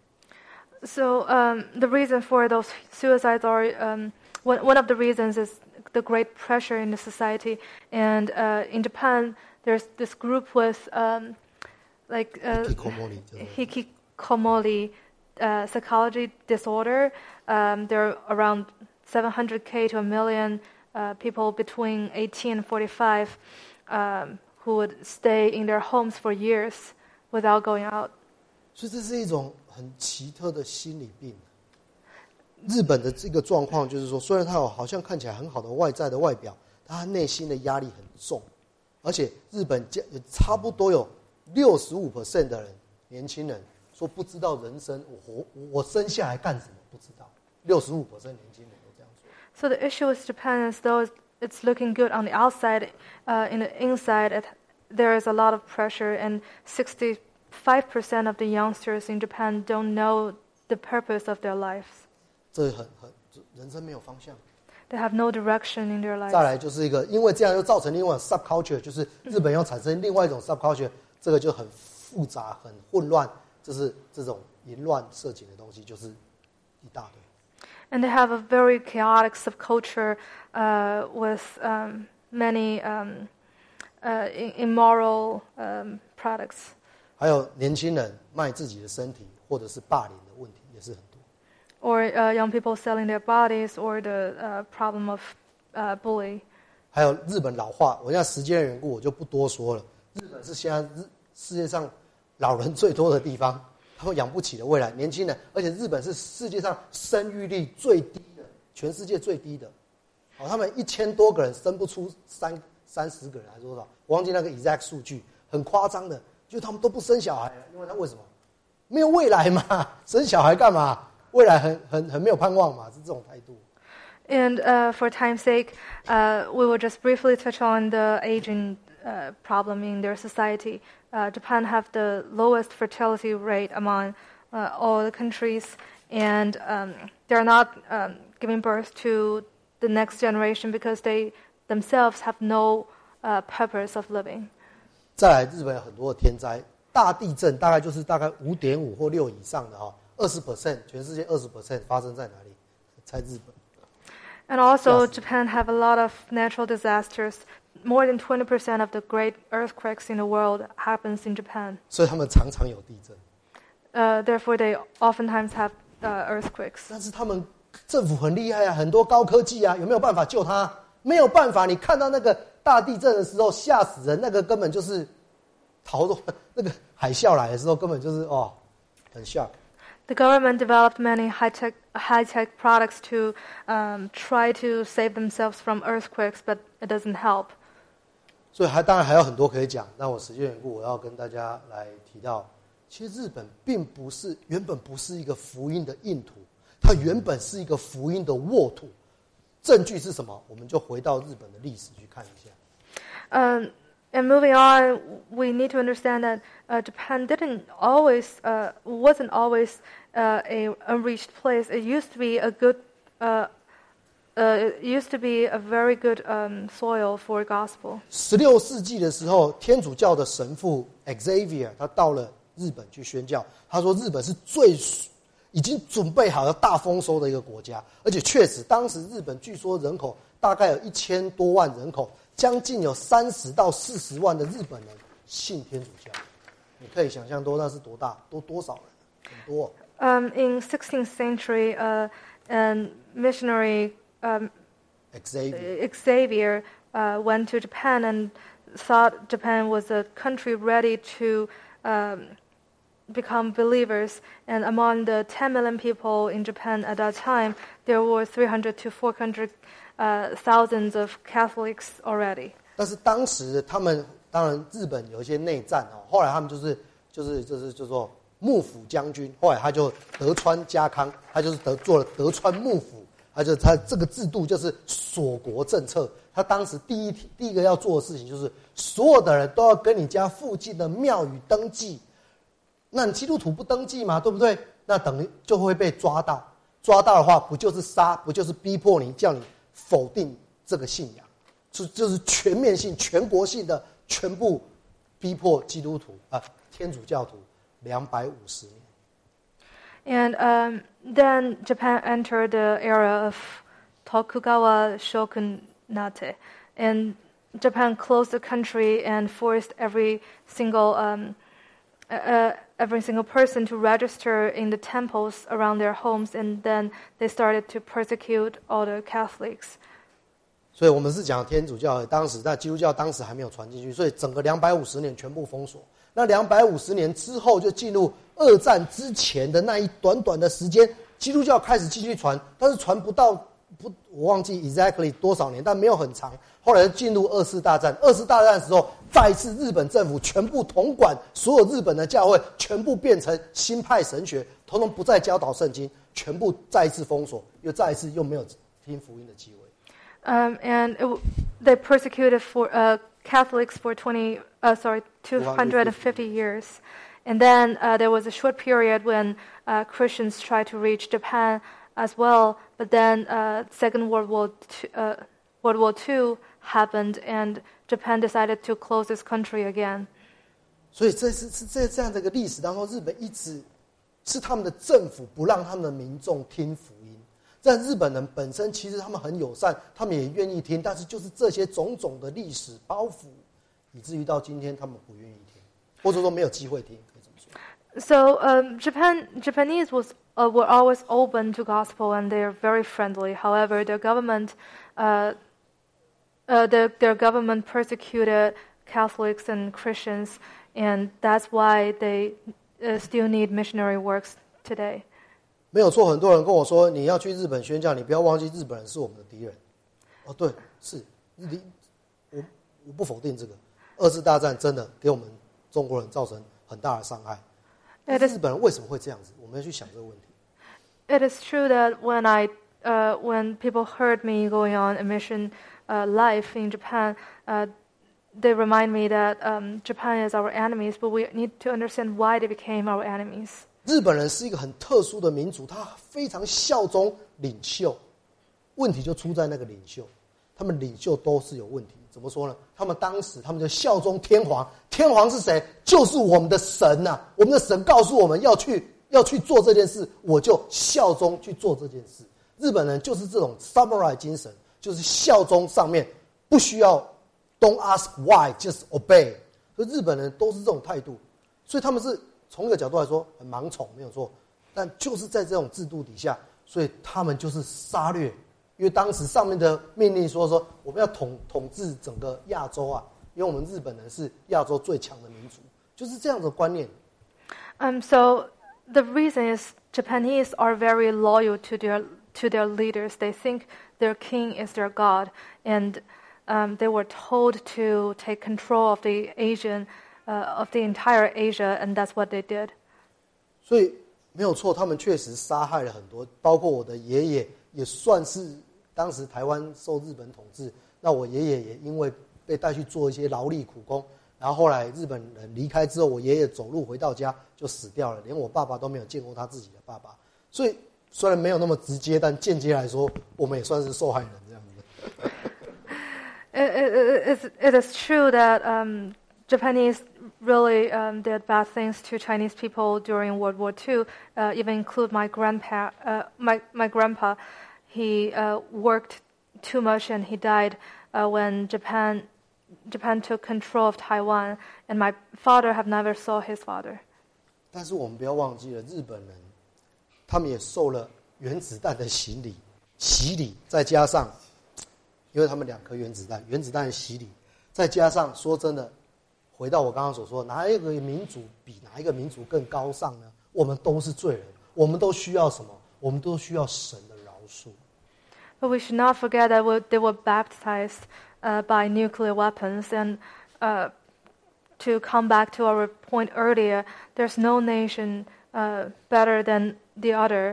So um, the reason for those suicides are um, one one of the reasons is the great pressure in the society. And uh, in Japan, there's this group with um, like uh, hikikomori, hikikomori uh, psychology disorder. Um, there are around seven hundred k to a million uh, people between eighteen and forty-five um, who would stay in their homes for years without going out. 所以这是一种很奇特的心理病。日本的这个状况就是说，虽然他有好像看起来很好的外在的外表，但他内心的压力很重，而且日本差不多有六十五 percent 的人，年轻人说不知道人生，我活我生下来干什么不知道，六十五 percent 年轻人都这样说。 So the issue with Japan is though it's looking good on the outside, uh, in the inside, it, there is a lot of pressure, and sixty-five percent of the youngsters in Japan don't know the purpose of their lives. 这很很人生没有方向。 They have no direction in their 再 lives. 来就是一个，因为这样又造成另外一种 subculture， 就是日本要产生另外一种 subculture， 这个就很复杂、很混乱，就是这种淫乱、色情的东西，就是一大堆。 And they have a very chaotic subculture uh, with um, many um, uh, immoral um, products. 还有年轻人卖自己的身体，或者是霸凌的问题也是很多。 Or uh, young people selling their bodies, or the uh, problem of uh, bully. 还有日本老化，我现在时间的缘故，我就不多说了。日本是现在日世界上老人最多的地方，他们养不起的未来年轻人，而且日本是世界上生育率最低的，全世界最低的。哦，他们一千多个人生不出三三十个人，还是多少？我忘记那个 exact 数据，很夸张的，就他们都不生小孩，因为他为什么？没有未来嘛，生小孩干嘛？未来很很很没有盼望嘛，是这种态度。 And uh, for time's sake, uh, we will just briefly touch on the aging uh, problem in their society. Uh, Japan have the lowest fertility rate among uh, all the countries, and um, they're not um, giving birth to the next generation because they themselves have no uh, purpose of living. 再来，日本有很多的天灾，大地震大概就是大概五点五或六以上的哈。二十 percent， 全世界二十 percent 发生在哪里？在日本。 And also, Japan have a lot of natural disasters. More than twenty percent of the great earthquakes in the world happens in Japan. 所以他们常常有地震。 Uh, therefore, they oftentimes have uh, earthquakes. 但是他们政府很厉害啊，很多高科技啊，有没有办法救他？没有办法。你看到那个大地震的时候，吓死人，那个根本就是逃脱。那个海啸来的时候，根本就是哦，很 shock。 The government developed many high-tech high-tech products to um, try to save themselves from earthquakes, but it doesn't help. 所以还当然还有很多可以讲，但我时间缘故，我要跟大家来提到，其实日本并不是原本不是一个福音的硬土，它原本是一个福音的沃土。证据是什么？我们就回到日本的历史去看一下。 Um, And moving on, we need to understand that uh, Japan didn't always, uh, wasn't always uh, a unreached place. It used to be a good, uh, uh, it used to be a very good um, soil for gospel. 十六世纪的时候，天主教的神父 Xavier 他到了日本去宣教，他说日本是最已经准备好了大丰收的一个国家，而且确实，当时日本据说人口大概有一千多万人口。将近有三十到四十万的日本人信天主教，你可以想象多那是多大，多多少人，很多。 Um, in sixteenth century, uh, and missionary um, Xavier, Xavier uh, went to Japan and thought Japan was a country ready to um, become believers. And among the ten million people in Japan at that time, there were three hundred to four hundred. Uh, thousands of Catholics already. 但是当时他们当然日本有一些内战哦，后来他们就是就是就是就说幕府将军，后来他就德川家康，他就是得做了德川幕府，他就他这个制度就是锁国政策。他当时第一第一个要做的事情就是所有的人都要跟你家附近的庙宇登记，那你基督徒不登记嘛，对不对？那等于就会被抓到，抓到的话不就是杀，不就是逼迫你叫你否定这个信仰，就就是全面性、全国性的全部逼迫基督徒啊、呃，天主教徒两百五十 And 年。 um, then Japan entered the era of Tokugawa shogunate, and Japan closed the country and forced every single um, uh, every single person to register in the temples around their homes, and then they started to persecute all the Catholics. 所以我们是讲天主教，当时在基督教当时还没有传进去，所以整个两百五十年全部封锁。那两百五十年之后就进入二战之前的那一短短的时间，基督教开始继续传，但是传不到不我忘记 exactly 多少年，但没有很长。后来进入二次大战，二次大战的时候，再一次日本政府全部统管所有日本的教会，全部变成新派神学，统统不再教导圣经，全部再一次封锁，又再一次又没有听福音的机会。 Um, and it, they persecuted for uh, Catholics for twenty, uh, sorry, two hundred fifty years, and then uh, there was a short period when uh, Christians tried to reach Japan as well. But then uh, Second World War two, uh, World War Two happened, and Japan decided to close this country again. 所以这是是在这样的一个历史当中，日本一直是他们的政府不让他们的民众听福音。在日本人本身其实他们很友善，他们也愿意听，但是就是这些种种的历史包袱，以至于到今天他们不愿意听，或者说没有机会听，可以这么说。 So um, Japan Japanese was uh, were always open to gospel, and they are very friendly. However, their government uh, uh, their their government persecuted Catholics and Christians, and that's why they uh, still need missionary works today. 没有错，很多人跟我说，你要去日本宣教，你不要忘记日本人是我们的敌人。哦，对，是，你我我不否定这个。二次大战真的给我们中国人造成很大的伤害。但是日本人为什么会这样子？我们要去想这个问题。 It is true that when I uh, when people heard me going on a mission uh, life in Japan, uh, they remind me that um, Japan is our enemies, but we need to understand why they became our enemies. 日本人是一个很特殊的民族，他非常效忠领袖，问题就出在那个领袖，他们领袖都是有问题。怎么说呢？他们当时他们就效忠天皇，天皇是谁？就是我们的神呐、啊！我们的神告诉我们要去要去做这件事，我就效忠去做这件事。日本人就是这种 samurai 精神，就是效忠上面，不需要 don't ask why just obey。所以日本人都是这种态度，所以他们是。从一个角度来说很盲从没有错，但就是在这种制度底下，所以他们就是杀掠，因为当时上面的命令说说我们要统统治整个亚洲啊，因为我们日本人是亚洲最强的民族，就是这样的观念。 Um, so the reason is Japanese are very loyal to their to their leaders. They think their king is their god, and um, they were told to take control of the Asian. Uh, of the entire Asia, and that's what they did. 所以没有错，他们确实杀害了很多，包括我的爷爷也算是当时台湾受日本统治，那我爷爷也因为被带去做一些劳力苦工，然后后来日本人离开之后，我爷爷走路回到家就死掉了，连我爸爸都没有见过他自己的爸爸。所以虽然没有那么直接，但间接来说，我们也算是受害人这样子。 it, it, it, it is true that um, Japanese really um, did bad things to Chinese people during World War Two. Uh, even include my grandpa. Uh, my my grandpa, he uh, worked too much and he died uh, when Japan Japan took control of Taiwan. And my father have never saw his father. 但是我们不要忘记了，日本人他们也受了原子弹的洗礼，洗礼再加上，因为他们两颗原子弹，原子弹的洗礼，再加上说真的。回到我刚刚所说，哪一个民族比哪一个民族更高尚呢？我们都是罪人，我们都需要什么？我们都需要神的饶恕。 But we should not forget that they were baptized uh, by nuclear weapons. And uh, to come back to our point earlier, there's no nation uh, better than the other.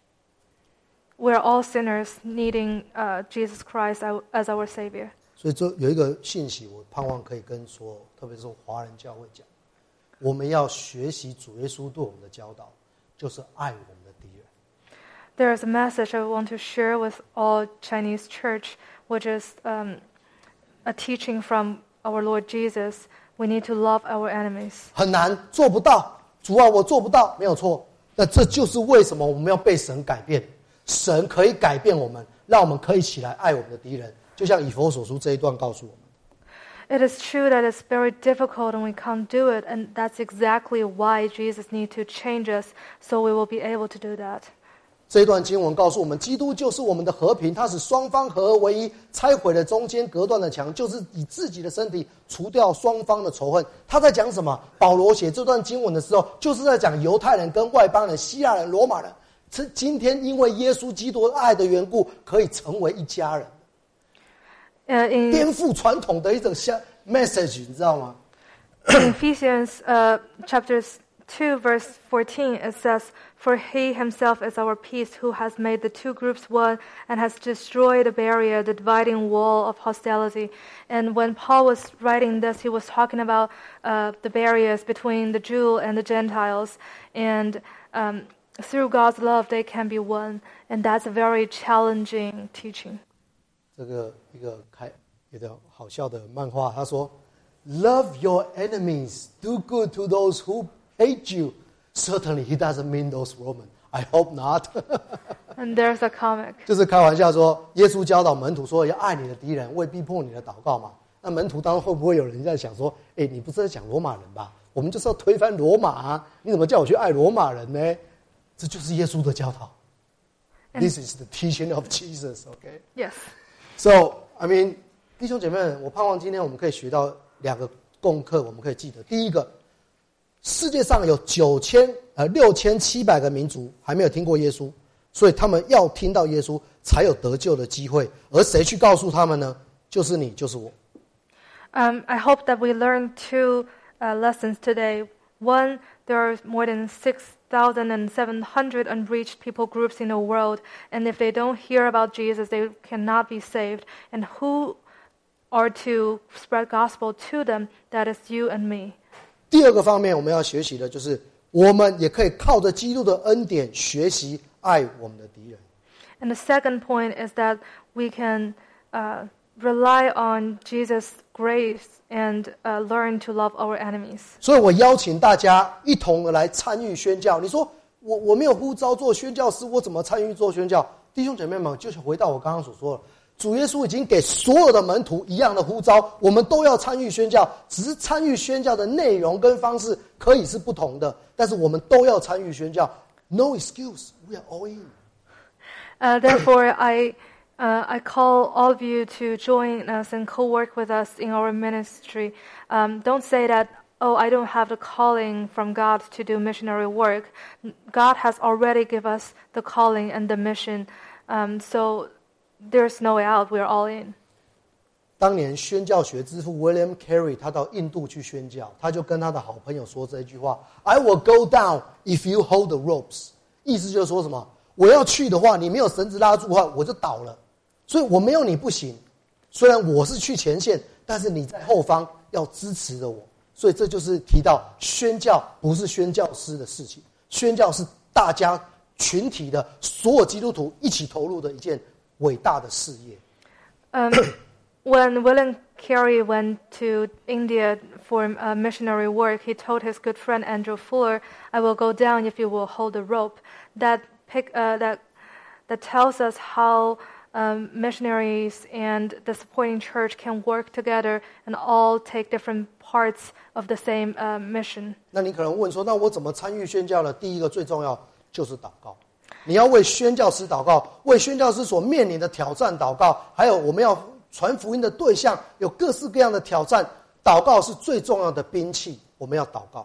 We're all sinners needing uh, Jesus Christ as our Savior. 所以这有一个信息，我盼望可以跟所有，特别是华人教会讲，我们要学习主耶稣对我们的教导，就是爱我们的敌人。 There is a message I want to share with all Chinese church, which is um, a teaching from our Lord Jesus. We need to love our enemies. 很难，做不到，主啊，我做不到，没有错。那这就是为什么我们要被神改变，神可以改变我们，让我们可以起来爱我们的敌人。就像以弗所书这一段告诉我们。 It is true that it's very difficult and we can't do it, and that's exactly why Jesus needs to change us, so we will be able to do that. 这一段经文告诉我们，基督就是我们的和平，他使双方合而为一，拆毁了中间隔断的墙，就是以自己的身体除掉双方的仇恨。他在讲什么？保罗写这段经文的时候，就是在讲犹太人跟外邦人、希腊人、罗马人，今天因为耶稣基督爱的缘故，可以成为一家人。 Uh, in, 颠覆传统的一种 message， 你知道吗？ In Ephesians uh, chapters two, verse fourteen, it says, "For he himself is our peace, who has made the two groups one, and has destroyed the barrier, the dividing wall of hostility." And when Paul was writing this, he was talking about uh, the barriers between the Jew and the Gentiles, and um, through God's love, they can be one, and that's a very challenging teaching. 这个一个开有点好笑的漫画，他说 ，Love your enemies, do good to those who hate you. Certainly, he doesn't mean those Romans. I hope not. And there's a comic. 就是开玩笑说，耶稣教导门徒说要爱你的敌人，为逼迫你的祷告嘛。那门徒当中会不会有人在想说，哎，你不是在讲罗马人吧？我们就是要推翻罗马啊！你怎么叫我去爱罗马人呢？这就是耶稣的教导。This is the teaching of Jesus. Okay. Yes. So, I mean, 弟兄姐妹们，我盼望今天我们可以学到两个功课，我们可以记得。第一个，世界上有九千呃六千七百个民族还没有听过耶稣，所以他们要听到耶稣才有得救的机会。而谁去告诉他们呢？就是你，就是我。 Um, I hope that we learn two uh, lessons today. One, there are more than six thousand seven hundred unreached people groups in the world, and if they don't hear about Jesus, they cannot be saved. And who are to spread gospel to them? That is you and me. 第二个方面，我们要学习的就是，我们也可以靠着基督的恩典学习爱我们的敌人。 And the second point is that we can uh, rely on Jesus' grace and uh, learn to love our enemies. 所以我邀请大家一同的来参与宣教。你说我我没有呼召做宣教师，我怎么参与做宣教？弟兄姐妹们，就是回到我刚刚所说的，主耶稣已经给所有的门徒一样的呼召，我们都要参与宣教，只是参与宣教的内容跟方式可以是不同的，但是我们都要参与宣教。No excuse, we are all in. Uh, therefore, I uh, I call all of you to join us and co-work with us in our ministry. Um, don't say that, oh, I don't have the calling from God to do missionary work. God has already given us the calling and the mission, um, so there's no way out. We're all in. 当年宣教学之父 William Carey 他到印度去宣教，他就跟他的好朋友说这一句话 ：“I will go down if you hold the ropes。”意思就是说什么？我要去的话，你没有绳子拉住的话，我就倒了。所以我没有你不行。虽然我是去前线，但是你在后方要支持着我。所以这就是提到宣教不是宣教师的事情，宣教是大家群体的所有基督徒一起投入的一件伟大的事业。 Um, when William Carey went to India for uh, missionary work, he told his good friend Andrew Fuller, "I will go down if you will hold the rope." That pick, uh, that that tells us how um, missionaries and the supporting church can work together and all take different parts of the same uh, mission. 那你可能问说，那我怎么参与宣教呢？第一个最重要就是祷告。你要为宣教师祷告，为宣教师所面临的挑战祷告，还有我们要传福音的对象有各式各样的挑战，祷告是最重要的兵器。我们要祷告。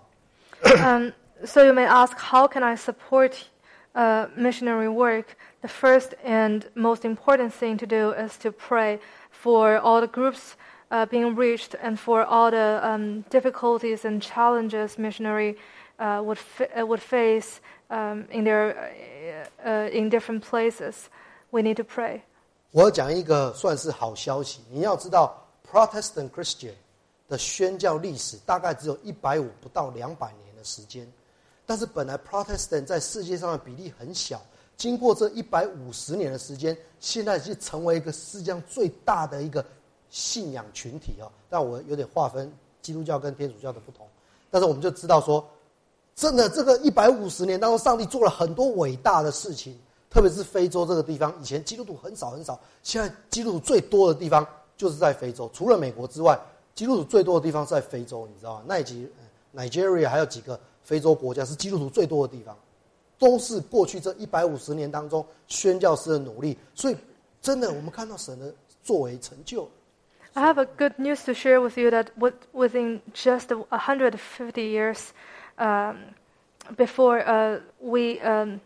um, so you may ask, how can I support uh, missionary work? The first and most important thing to do is to pray for all the groups uh, being reached and for all the um, difficulties and challenges missionary uh, would f- uh, would face um, in their uh, uh, in different places. We need to pray. 我要讲一个算是好消息，你要知道 Protestant Christian 的宣教历史大概只有一百五不到两百年的时间，但是本来 Protestant 在世界上的比例很小，经过这一百五十年的时间，现在是成为一个世界上最大的一个信仰群体哦。但我有点划分基督教跟天主教的不同，但是我们就知道说，真的这个一百五十年当中，上帝做了很多伟大的事情。特别是非洲这个地方，以前基督徒很少很少，现在基督徒最多的地方就是在非洲。除了美国之外，基督徒最多的地方是在非洲，你知道吗？奈及 Nigeria 还有几个非洲国家是基督徒最多的地方，都是过去这一百五十年当中宣教师的努力。所以，真的我们看到神的作为成就。 I have a good news to share with you that within just one hundred fifty years, um, before uh, we um,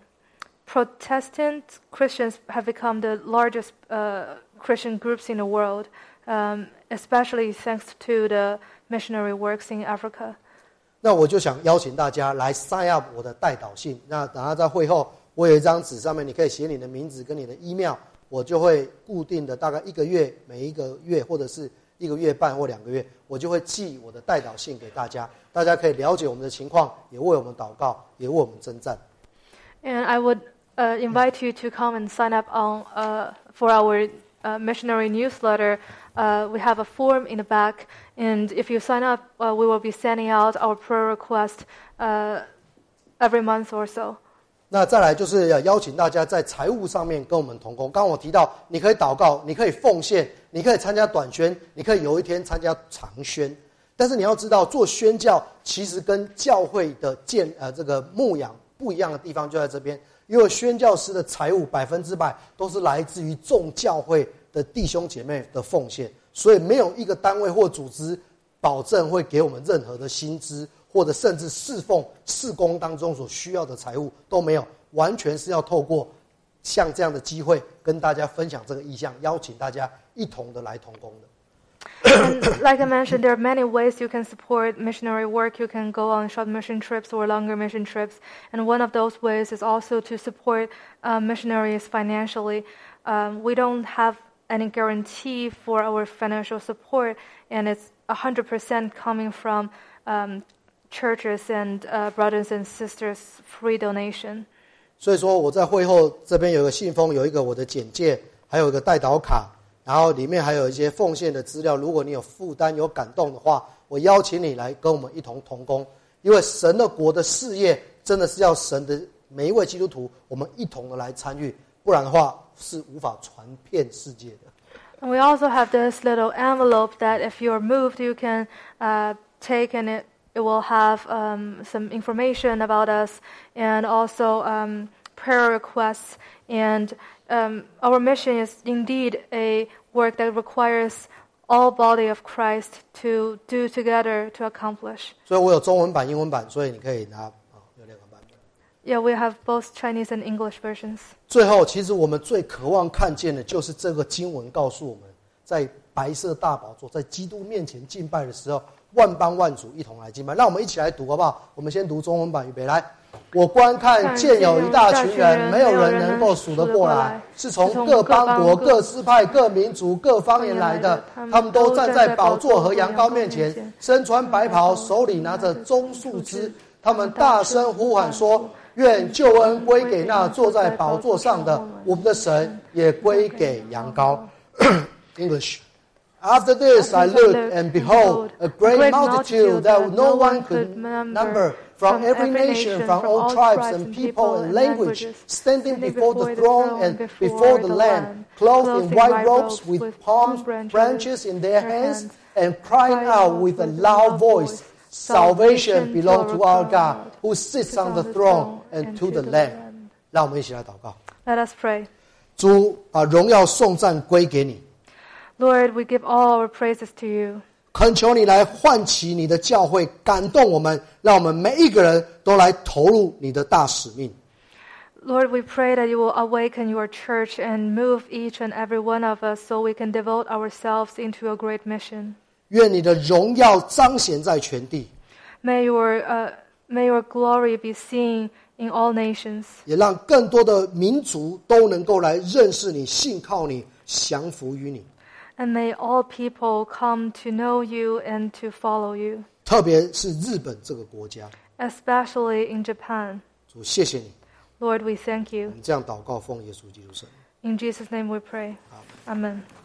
Protestant Christians have become the largest uh, Christian groups in the world, um, especially thanks to the missionary works in Africa. 那我就想邀请大家来 sign up 我的代祷信。那等下在会后，我有一张纸，上面你可以写你的名字跟你的 email， 我就会固定的大概一个月，每一个月或者是一个月半或两个月，我就会寄我的代祷信给大家，大家可以了解我们的情况，也为我们祷告，也为我们征战。 And I would uh, invite you to come and sign up on uh, for our uh, missionary newsletter. Uh, we have a form in the back, and if you sign up, uh, we will be sending out our prayer request uh, every month or so. 那再来就是要邀请大家在财务上面跟我们同工。刚刚我提到，你可以祷告，你可以奉献，你可以参加短宣，你可以有一天参加长宣。但是你要知道，做宣教其实跟教会的建呃这个牧养不一样的地方就在这边，因为宣教师的财务百分之百都是来自于众教会的弟兄姐妹的奉献，所以没有一个单位或组织保证会给我们任何的薪资。或者甚至侍奉事工当中所需要的财物都没有，完全是要透过像这样的机会跟大家分享这个意向，邀请大家一同的来同工的。 And like I mentioned, there are many ways you can support missionary work. You can go on short mission trips or longer mission trips. And one of those ways is also to support uh, missionaries financially. Um, we don't have any guarantee for our financial support, and it's one hundred percent coming from um, churches and uh, brothers and sisters free donation. 所以说我在会后这边有一个信封，有一个我的简介，还有一个代祷卡，然后里面还有一些奉献的资料。如果你有负担有感动的话，我邀请你来跟我们一同同工，因为神的国的事业真的是要神的每一位基督徒我们一同的来参与，不然的话是无法传遍世界的。 And we also have this little envelope that if you're moved, you can uh, take and it It will have um, some information about us and also um, prayer requests. And um, our mission is indeed a work that requires all body of Christ to do together to accomplish. 所以我有中文版、英文版，所以你可以拿、哦、有两个版本。 Yeah, we have both Chinese and English versions. 最后，其实我们最渴望看见的就是这个经文告诉我们，在白色大宝座，在基督面前敬拜的时候。万邦万族一同来敬拜，让我们一起来读好不好？我们先读中文版，预备来。我观看见有一大群人，没有人能够数得过来，是从各邦国、各支派、各民族、各方言来的。他们都站在宝座和羊羔面前，身穿白袍，手里拿着棕树枝。他们大声呼喊说：“愿救恩归给那坐在宝座上的，我们的神也归给羊羔。” English.After this, I looked, and behold, a great multitude that no one could number, from every nation, from all tribes and people and language, standing before the throne and before the Lamb, clothed in white robes, with palm branches in their hands, and crying out with a loud voice, Salvation belongs to our God, who sits on the throne, and to the Lamb. 让我们一起来祷告。 Let us pray. 主把荣耀颂赞归给你。 Lord, we give all our praises to you. 恳求你来唤起你的教会，感动我们，让我们每一个人都来投入你的大使命。 Lord, we pray that you will awaken your church and move each and every one of us so we can devote ourselves into a great mission. 愿你的荣耀彰显在全地。 May your, uh, may your glory be seen in all nations. 也让更多的民族都能够来认识你，信靠你，降服于你。 And may all people come to know you and to follow you. 特别是日本这个国家。 Especially in Japan. 主，谢谢你。 Lord, we thank you. 我们这样祷告，奉耶稣基督圣名。 In Jesus' name we pray. Amen.